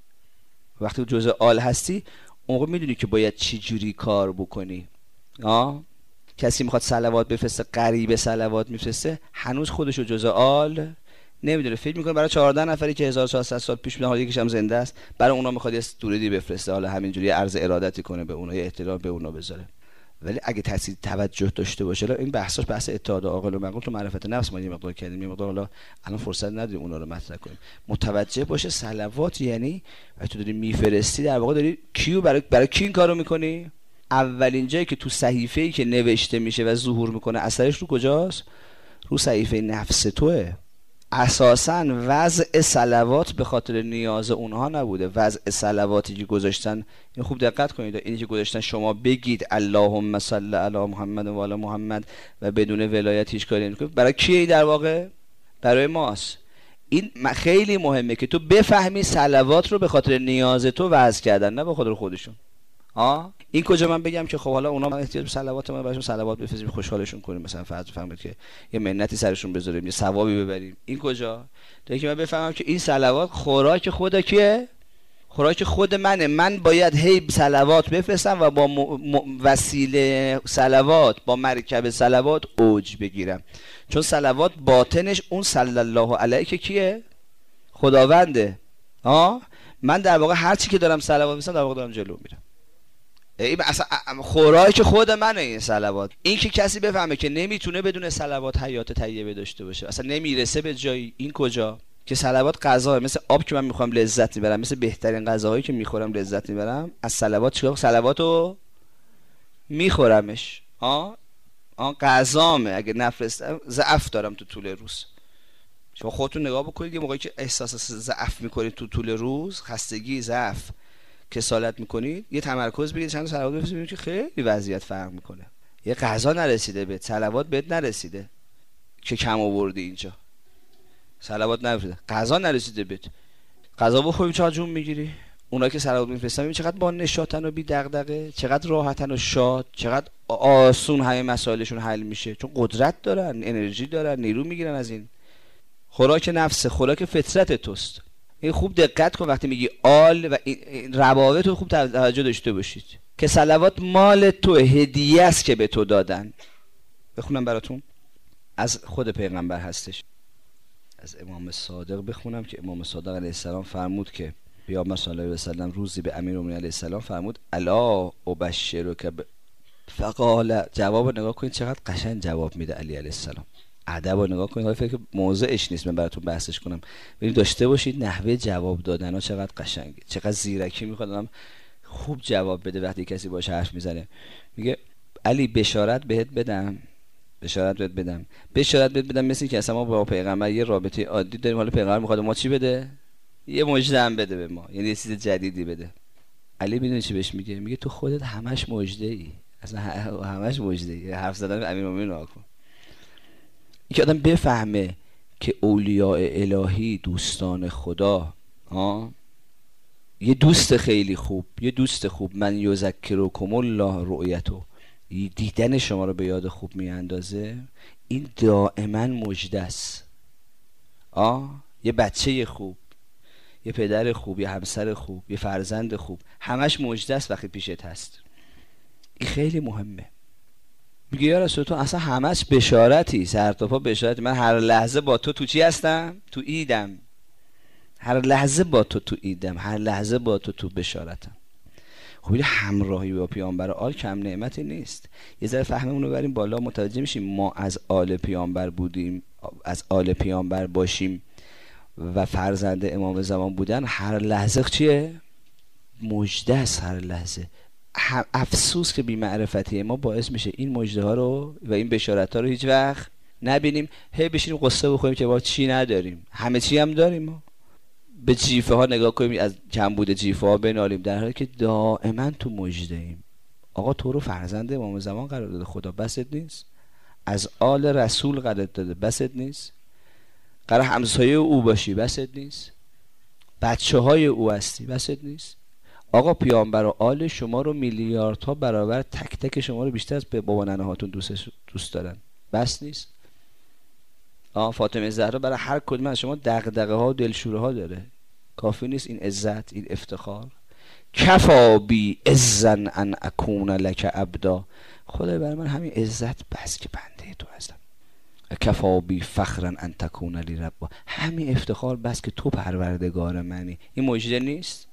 وقتی جزء آل هستی اون موقع میدونی که باید چی جوری کار بکنی. آه کسی میخواد صلوات بفرسته، غریبه صلوات میفرسته، هنوز خودش رو جزء آل نمیدونه، فکر میکنه برای چهارده نفری که هزار و چهارصد سال پیش بودن، حالا یکیش هم زنده است، برای اونا میخواد یه درودی بفرسته، حالا همینجوری عرض ارادتی کنه به اونا، یه احترام به اونا بذاره. ولی اگه تاثیر توجه داشته باشه، این بحثاش بحث اتحاد عاقل و معقول تو معرفت نفس ما یه مقدار کردیم، یه مقدار حالا الان فرصت نداریم اونا رو مطرح کنیم. متوجه باشه صلوات یعنی وقتی تو داری میفرستی در واقع داری کیو برای برای کی این کارو میکنی؟ اولین جایی که تو صحیفه‌ای که نوشته میشه و ظهور میکنه اثرش رو کجاست؟ رو صحیفه نفس توئه. اساساً وضع صلوات به خاطر نیاز اونها نبوده، وضع صلواتی که گذاشتن، این خوب دقت کنید، اینی که گذاشتن شما بگید اللهم صل علی محمد و علی محمد و بدون ولایت هیچ کاری نمی‌کنه، برای کیه در واقع؟ برای ماست. این خیلی مهمه که تو بفهمی صلوات رو به خاطر نیاز تو وضع کردن، نه به خاطر خودشون. ها این کجا من بگم که خب حالا اونا احتیاج به صلوات ما براشون صلوات بفرستیم خوشحالشون کنیم، مثلا فرض بفرمایید که یه منتی سرشون بذاریم، یه ثوابی ببریم، این کجا؟ تا اینکه من بفهمم که این صلوات خوراک خود کیه؟ خوراک خود منه. من باید هی صلوات بفرستم و با م... م... وسیله صلوات، با مرکب صلوات اوج بگیرم، چون صلوات باطنش اون صلی الله علیه که کیه؟ خداونده. ها من در واقع هر چی که دارم صلوات می‌فرستم در واقع دارم جلو میرم. این اصلا خوراک خود منه این صلوات. این که کسی بفهمه که نمیتونه بدون صلوات حیات طیبه داشته باشه، اصلا نمیرسه به جایی، این کجا؟ که صلوات غذا، مثل آب که من میخوام لذت میبرم، مثل بهترین غذاهایی که میخورم لذت میبرم، از صلوات چیکار؟ صلواتو میخورمش. ها آن غذامه، اگه نفرستم ضعف دارم تو طول روز. شما خودتون نگاه بکنید، یه موقعی که احساس ضعف میکنید تو طول روز، خستگی، ضعف، کسالت میکنید یه تمرکز بگید چند صلوات بفرستید که خیلی وضعیت فرق میکنه. یه غذا نرسیده بهت، صلوات بهت نرسیده که کم آوردی اینجا، صلوات نرسیده، غذا نرسیده بهت، غذا بخوری چقدر جون میگیری. اونا که صلوات میفرستن ببین چقدر با نشاطن و بی دغدغه، چقدر راحتن و شاد، چقدر آسون همه مسائلشون حل میشه، چون قدرت دارن، انرژی دارن، نیرو میگیرن از این. خوراک نفس، خوراک فطرت توست. این خوب دقت کن وقتی میگی آل و این روابط رو خوب توجه داشته باشید که صلوات مال تو، هدیه است که به تو دادن. بخونم براتون از خود پیغمبر هستش، از امام صادق بخونم که امام صادق علیه السلام فرمود که پیامبر صلی الله علیه و سلم روزی به امیرالمومنین علیه السلام فرمود الا ابشرک ب... فقال، جواب نگاه کنید چقدر قشنگ جواب میده علی علیه السلام، ادب رو نگاه کنید. حالا فکر موضعش نیست من براتون بحثش کنم، ببینید داشته باشید نحوه جواب دادن ها چقدر قشنگه، چقدر زیرکی میخواد آدم خوب جواب بده وقتی کسی باهاش حرف میزنه. میگه علی بشارت بهت بدم، بشارت بهت بدم، بشارت بهت بدم مثل که اصلا ما با پیغمبر یه رابطه عادی داریم، حالا پیغمبر میخواد ما چی بده؟ یه مژده هم بده به ما، یعنی یه چیز جدیدی بده. علی میدونی چی بهش میگه؟ میگه تو خودت همش مژده ای، اصلا همش مژده ای. حرف زدن به امیرالمومنین رو کن. این که آدم بفهمه که اولیاء الهی، دوستان خدا، ها، یه دوست خیلی خوب، یه دوست خوب، من یذکرکم الله رؤیتو، دیدن شما رو به یاد خوب میاندازه، این دائما مژده است. آه یه بچه خوب، یه پدر خوب، یه همسر خوب، یه فرزند خوب، همش مژده است وقتی پیشت هست. این خیلی مهمه. میگه یا رسول تو اصلا همش بشارتی، سر تا پا بشارتی، من هر لحظه با تو تو چی هستم؟ تو ایدم، هر لحظه با تو تو ایدم، هر لحظه با تو تو بشارتم. خب این همراهی با پیامبر آل کم نعمتی نیست. یه ذره فهممون رو بریم بالا، متوجه میشیم ما از آل پیامبر بودیم، از آل پیامبر باشیم و فرزند امام زمان بودن، هر لحظه چیه؟ مژده است. هر لحظه افسوس که بی معرفتی ما باعث میشه این مژده ها رو و این بشارت ها رو هیچ وقت نبینیم، هی بشینیم قصه بخوریم که با چی نداریم، همه چی هم داریم. ما به جیفه ها نگاه کنیم، از کمبود جیفه ها بنالیم، در حالی که دائما تو مژده ایم. آقا تو رو فرزند امام زمان قرار داده خدا، بست نیست؟ از آل رسول قرار داده، بست نیست؟ قرار همسایه او باشی، بست نیست؟ بچه های او هستی، بست نیست؟ آقا پیامبر و آل شما رو میلیاردها برابر تک تک شما رو بیشتر از بابا ننه هاتون دوست دوست دارن، بس نیست؟ آ فاطمه زهرا برای هر کدوم از شما دغدغه ها و دلشوره ها داره، کافی نیست این عزت، این افتخار؟ کفا بی عزن ان اکون لک عبدا، خدای برای من همین عزت بس که بنده تو هستم. کفا بی فخرا ان تکون لی ربا، همین افتخار بس که تو پروردگار منی. این مژده نیست؟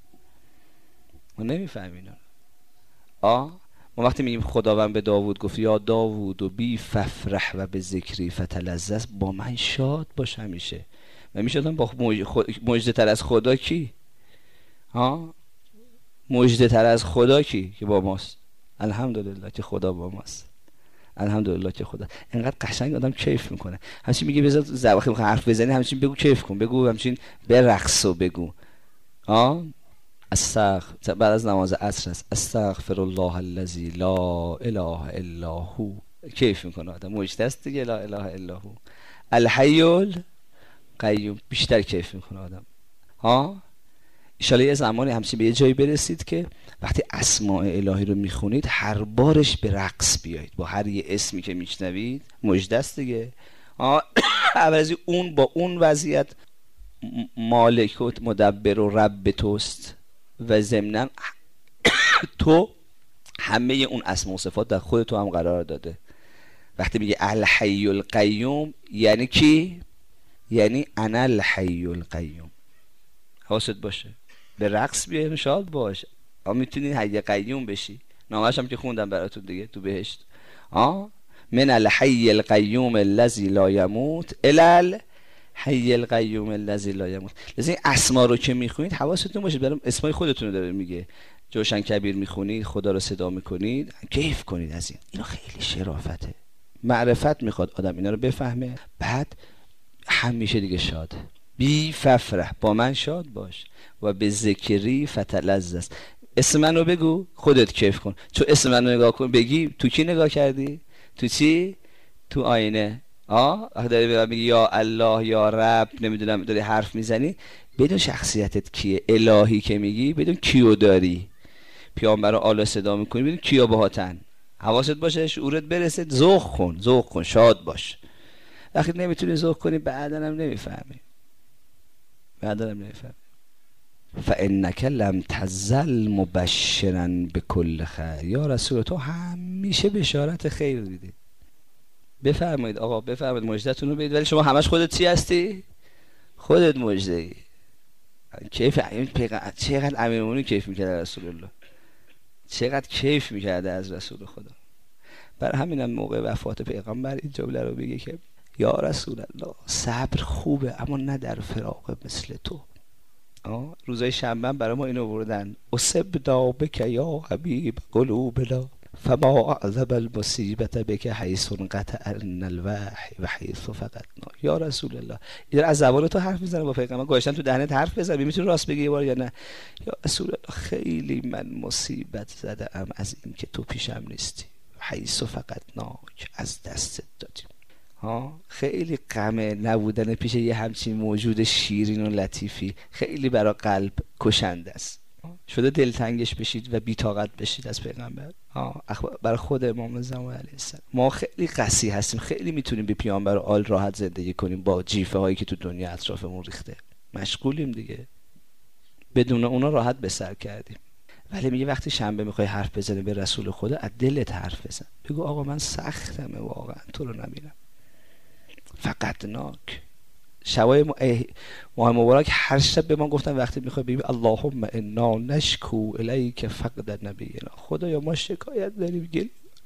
ما نمیفهمیم اینا. آ ما وقتی میگیم خداوند به داوود گفت یا داوود و بی ففرح و به ذکری فتلذذ، با من شاد باش همیشه. و میشه با مژده تر از خدا کی؟ ها مژده تر از خدا کی که با ماست؟ الحمدلله که خدا با ماست، الحمدلله که خدا. اینقدر قشنگ آدم کیف میکنه. همچین میگه بذار زواخی میخوام حرف بزنی، همچین بگو کیف کن، بگو همچین برقص و بگو. ها استغفر، بعد از نماز عصر است، استغفر الله الذی لا اله الا هو، کیف میکنه آدم، مژده است دیگه، لا اله الا هو الحی القیوم، بیشتر کیف میکنه آدم. ها ان شاءالله یه زمانی همچین به یه جایی برسید که وقتی اسماء الهی رو میخونید هر بارش به رقص بیایید، با هر یه اسمی که میشنوید مژده است دیگه. ها عوضی اون با اون وضعیت مالک و مدبر و رب توست و ضمناً تو همه اون اسما و صفات در خود تو هم قرار داده. وقتی میگه الحی القیوم یعنی کی؟ یعنی انا الحی القیوم. حواست باشه، به رقص بیای، شاد باش. اما میتونی حی قیوم بشی، نامش هم که خوندم براتون دیگه تو بهشت. آه من الحی القیوم الذی لا یموت الی حی القیوم الذی لا یموت. لذا این اسما رو که میخونید حواستون باشه، برام اسمای خودتون رو داره میگه. جوشن کبیر میخونید، خدا رو صدا میکنید، کیف کنید از این. اینا خیلی شرافته، معرفت میخواد آدم اینا رو بفهمه، بعد همیشه دیگه شاده. بی ففرح، با من شاد باش، و به ذکری فتلذذ. اسم منو بگو خودت کیف کن. چون اسم منو نگاه کن بگی تو کی نگاه کردی؟ تو چی؟ تو آینه. آه وقتی داری میگی یا الله یا رب نمیدونم داری حرف میزنی، بدون شخصیتت کیه. الهی که میگی بدون کیو داری. پیامبر رو آلا صدا میکنی بدون کیا باهاتن. حواست باشه شعورت برسه. ذوق کن، ذوق کن، شاد باش. وقتی نمیتونی ذوق کنی بعداً هم نمیفهمی. بعداً هم نمیفهمی. فانک لم تزل مبشرا بكل خیر. یا رسول تو همیشه بشارت خیر دیدی. بفرمایید آقا، بفرمایید مژده‌تون رو بدید. ولی شما همش خودت چی هستی؟ خودت مژده‌ای. کیف این پیغمبر چقدر امیرمومنین کیف میکرد رسول الله، چقدر کیف میکرده از رسول خدا. بر همینم موقع وفات پیغمبر این جمله رو میگه که یا رسول الله صبر خوبه اما نه در فراق مثل تو. آه روزای شنبه برای ما اینو بردن اصبنا بک یا حبیب قلوبنا فما اعذب المصیبت بک حیث انقطعنا الوحی و حیث فقدنا. یا رسول الله این از زبان تو حرف میزنه با پیغمبر، گوشتن تو دهنت حرف بزنی، میتونی راست بگی یه بار یا نه؟ یا رسول الله خیلی من مصیبت زده ام از این که تو پیشم نیستی، حیث فقدنا از دستت دادیم. ها خیلی غم نبودن پیش یه همچین موجود شیرین و لطیفی خیلی برای قلب کشنده است. شده دلتنگش بشید و بی‌طاقت بشید از پیغمبر. ها برای خود امام زمان علیه السلام ما خیلی قسی هستیم، خیلی میتونیم به پیامبر و آل راحت زندگی کنیم با جیفه هایی که تو دنیا اطرافمون ریخته. مشغولیم دیگه، بدون اونا راحت به سر کردیم. ولی میگه وقتی شنبه میخوای حرف بزنی به رسول خدا از دلت حرف بزن. بگو آقا من سختمه واقعا تو رو نمیرم. فقط ناک شبای ماه مبارک هر شب به ما گفتن وقتی میخوای بگیم اللهم انا نشکو الیک فقد نبینا، خدایا ما شکایت داریم گل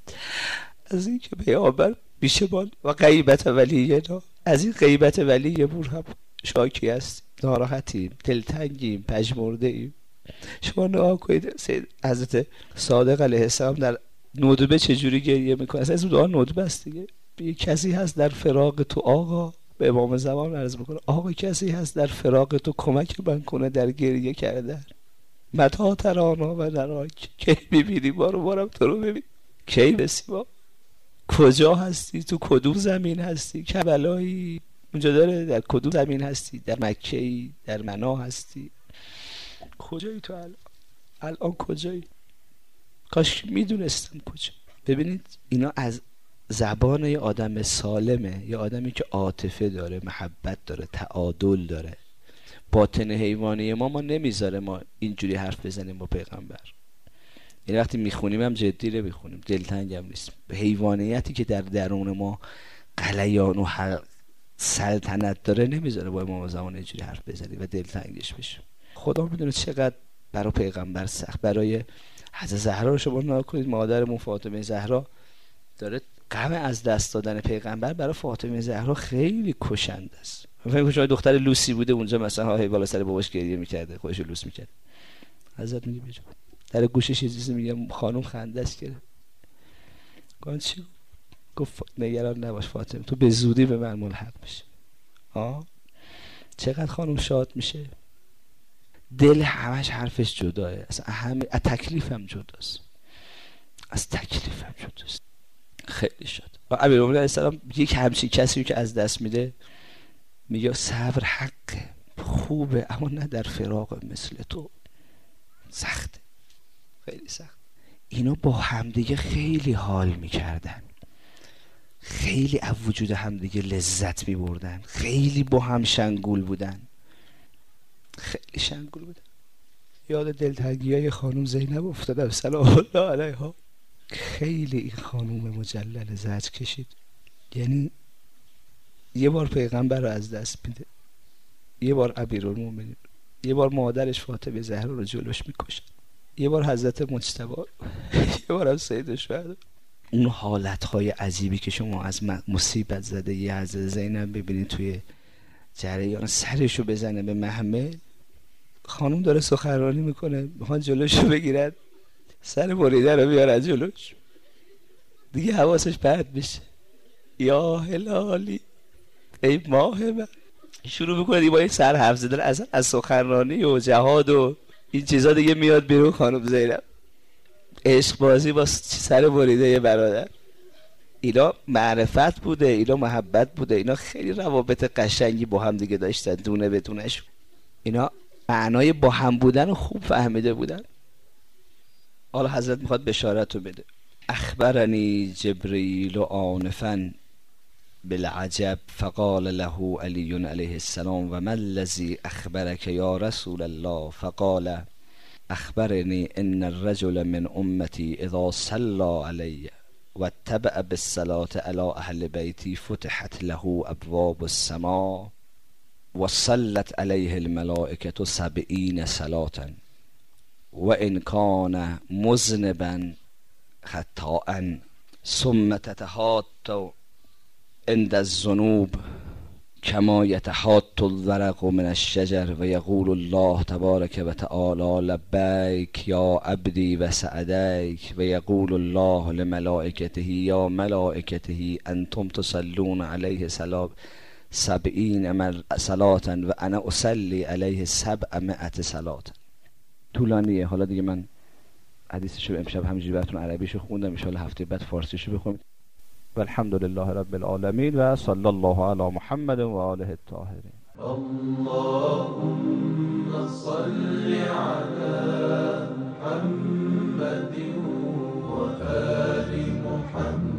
از این که پیامبر بیشمان و غیبت ولینا، از این غیبت ولیمون هم شاکی هستیم، ناراحتیم، دلتنگیم، پژمرده ایم. شما نگاه کنید سید حضرت صادق علیه السلام در ندبه چجوری گریه میکنه. اصلا اسم دعا ندبه است دیگه. یه کسی هست در فراق تو آقا، به امام زمان عرض میکنه آقا کسی هست در فراق تو کمک من کنه در گریه کردن. متا ترانا و نراک، کی ببینی ما رو، بارم تو رو ببین، کی بسی ما کجا هستی، تو کدوم زمین هستی، کربلایی اونجا داره، در کدوم زمین هستی، در مکه‌ای، در منا هستی، کجایی تو الان الان کجایی؟ کاش میدونستم کجا. ببینید اینا از زبان یه آدم سالمه، یه آدمی که عاطفه داره، محبت داره، تعادل داره. باطن حیوانی ما ما نمیذاره ما اینجوری حرف بزنیم با پیغمبر. یعنی وقتی میخونیم هم جدی رو میخونیم، دلتنگ هم نیست. به حیوانیتی که در درون ما غلیان و سلطنت داره نمیذاره با امام زمان اینجوری حرف بزنیم و دلتنگش بشیم. خدا میدونه چقدر برای پیغمبر سخت. برای حضرت زهرا رو شما نگاه کنید، مادرمون فاطمه زهرا داره غم از دست دادن پیغمبر برای فاطمه زهرا خیلی کشنده است. فکر کنم شما دختر لوسی بوده اونجا مثلا های بالا سر باباش گریه میکرده، خودش لوس میکرد. حضرت میگه بجا در گوشش یه چیزی میگه، خانم خنده است کرد. گفت چی؟ گفت نگران نباش فاطمه، تو به زودی به من ملحق میشی. ها چقدر خانم شاد میشه. دل همش حرفش جداه، اصلا همه از تکلیفم جداست، از تکلیفم جداست. خیلی شد. امیرالمومنین علیه السلام یک همچین کسی که از دست میده میگه صبر حقه، خوبه اما نه در فراق مثل تو. سخته، خیلی سخت. اینا با همدیگه خیلی حال میکردن، خیلی از وجود همدیگه لذت میبردن، خیلی با هم شنگول بودن، خیلی شنگول بودن. یاد دلتنگی های خانم زینب افتادم سلام الله علیها. خیلی این خانوم مجلل زجر کشید. یعنی یه بار پیغمبر رو از دست میده، یه بار امیرالمومنین، یه بار مادرش فاطمه زهرا رو جلوش میکشن، یه بار حضرت مجتبی، یه بار هم سید الشهدا. اون حالتهای عجیبی که شما از مصیبت زده یه حضرت زینب ببینید توی جریان سرشو بزنه به محمل، خانوم داره سخنرانی میکنه میخوان جلوشو بگیرن، سر بریده رو بیارن جلوش، دیگه حواسش پرت بشه. یا هلالی ای ماه من، شروع میکنه دیگه با این سر حرف زدن از از سخنرانی و جهاد و این چیزا دیگه میاد بیرون خانم زینب. عشق بازی با سر بریده یه برادر، اینا معرفت بوده، اینا محبت بوده، اینا خیلی روابط قشنگی با هم دیگه داشتن دونه به دونش. اینا معنای با هم بودن رو خوب فهمیده بودن. حالا حضرت میخواد بشارت رو بده. اخبرنی جبریل آنفا بالعجب فقال له علی علیه السلام و ما الذی اخبرک یا رسول الله؟ فقال اخبرنی ان الرجل من امتی اذا صلى علی و اتبع بالصلاة على اهل بیتی فتحت له ابواب السماء و صلت علیه الملائکة سبعین صلاة و ان کان مذنبا خطاء ثم تتحات عند الذنوب كما يتحات الورق من الشجر و یقول الله تبارک و تعالی لبیک یا عبدی و سعدیک و یقول الله لملائکته یا ملائکته انتم تصلون علیه سبعین صلاة و انا اصلی علیه سبعمائة صلاة. طولانیه. حالا دیگه من حدیثشو امشب همینجوری براتون عربیشو خوندم، ان شاءالله هفته بعد فارسیشو بخونیم. والحمد لله رب العالمین و صلی الله علی محمد و آله الطاهرین. اللهم صل على محمد و آل محمد.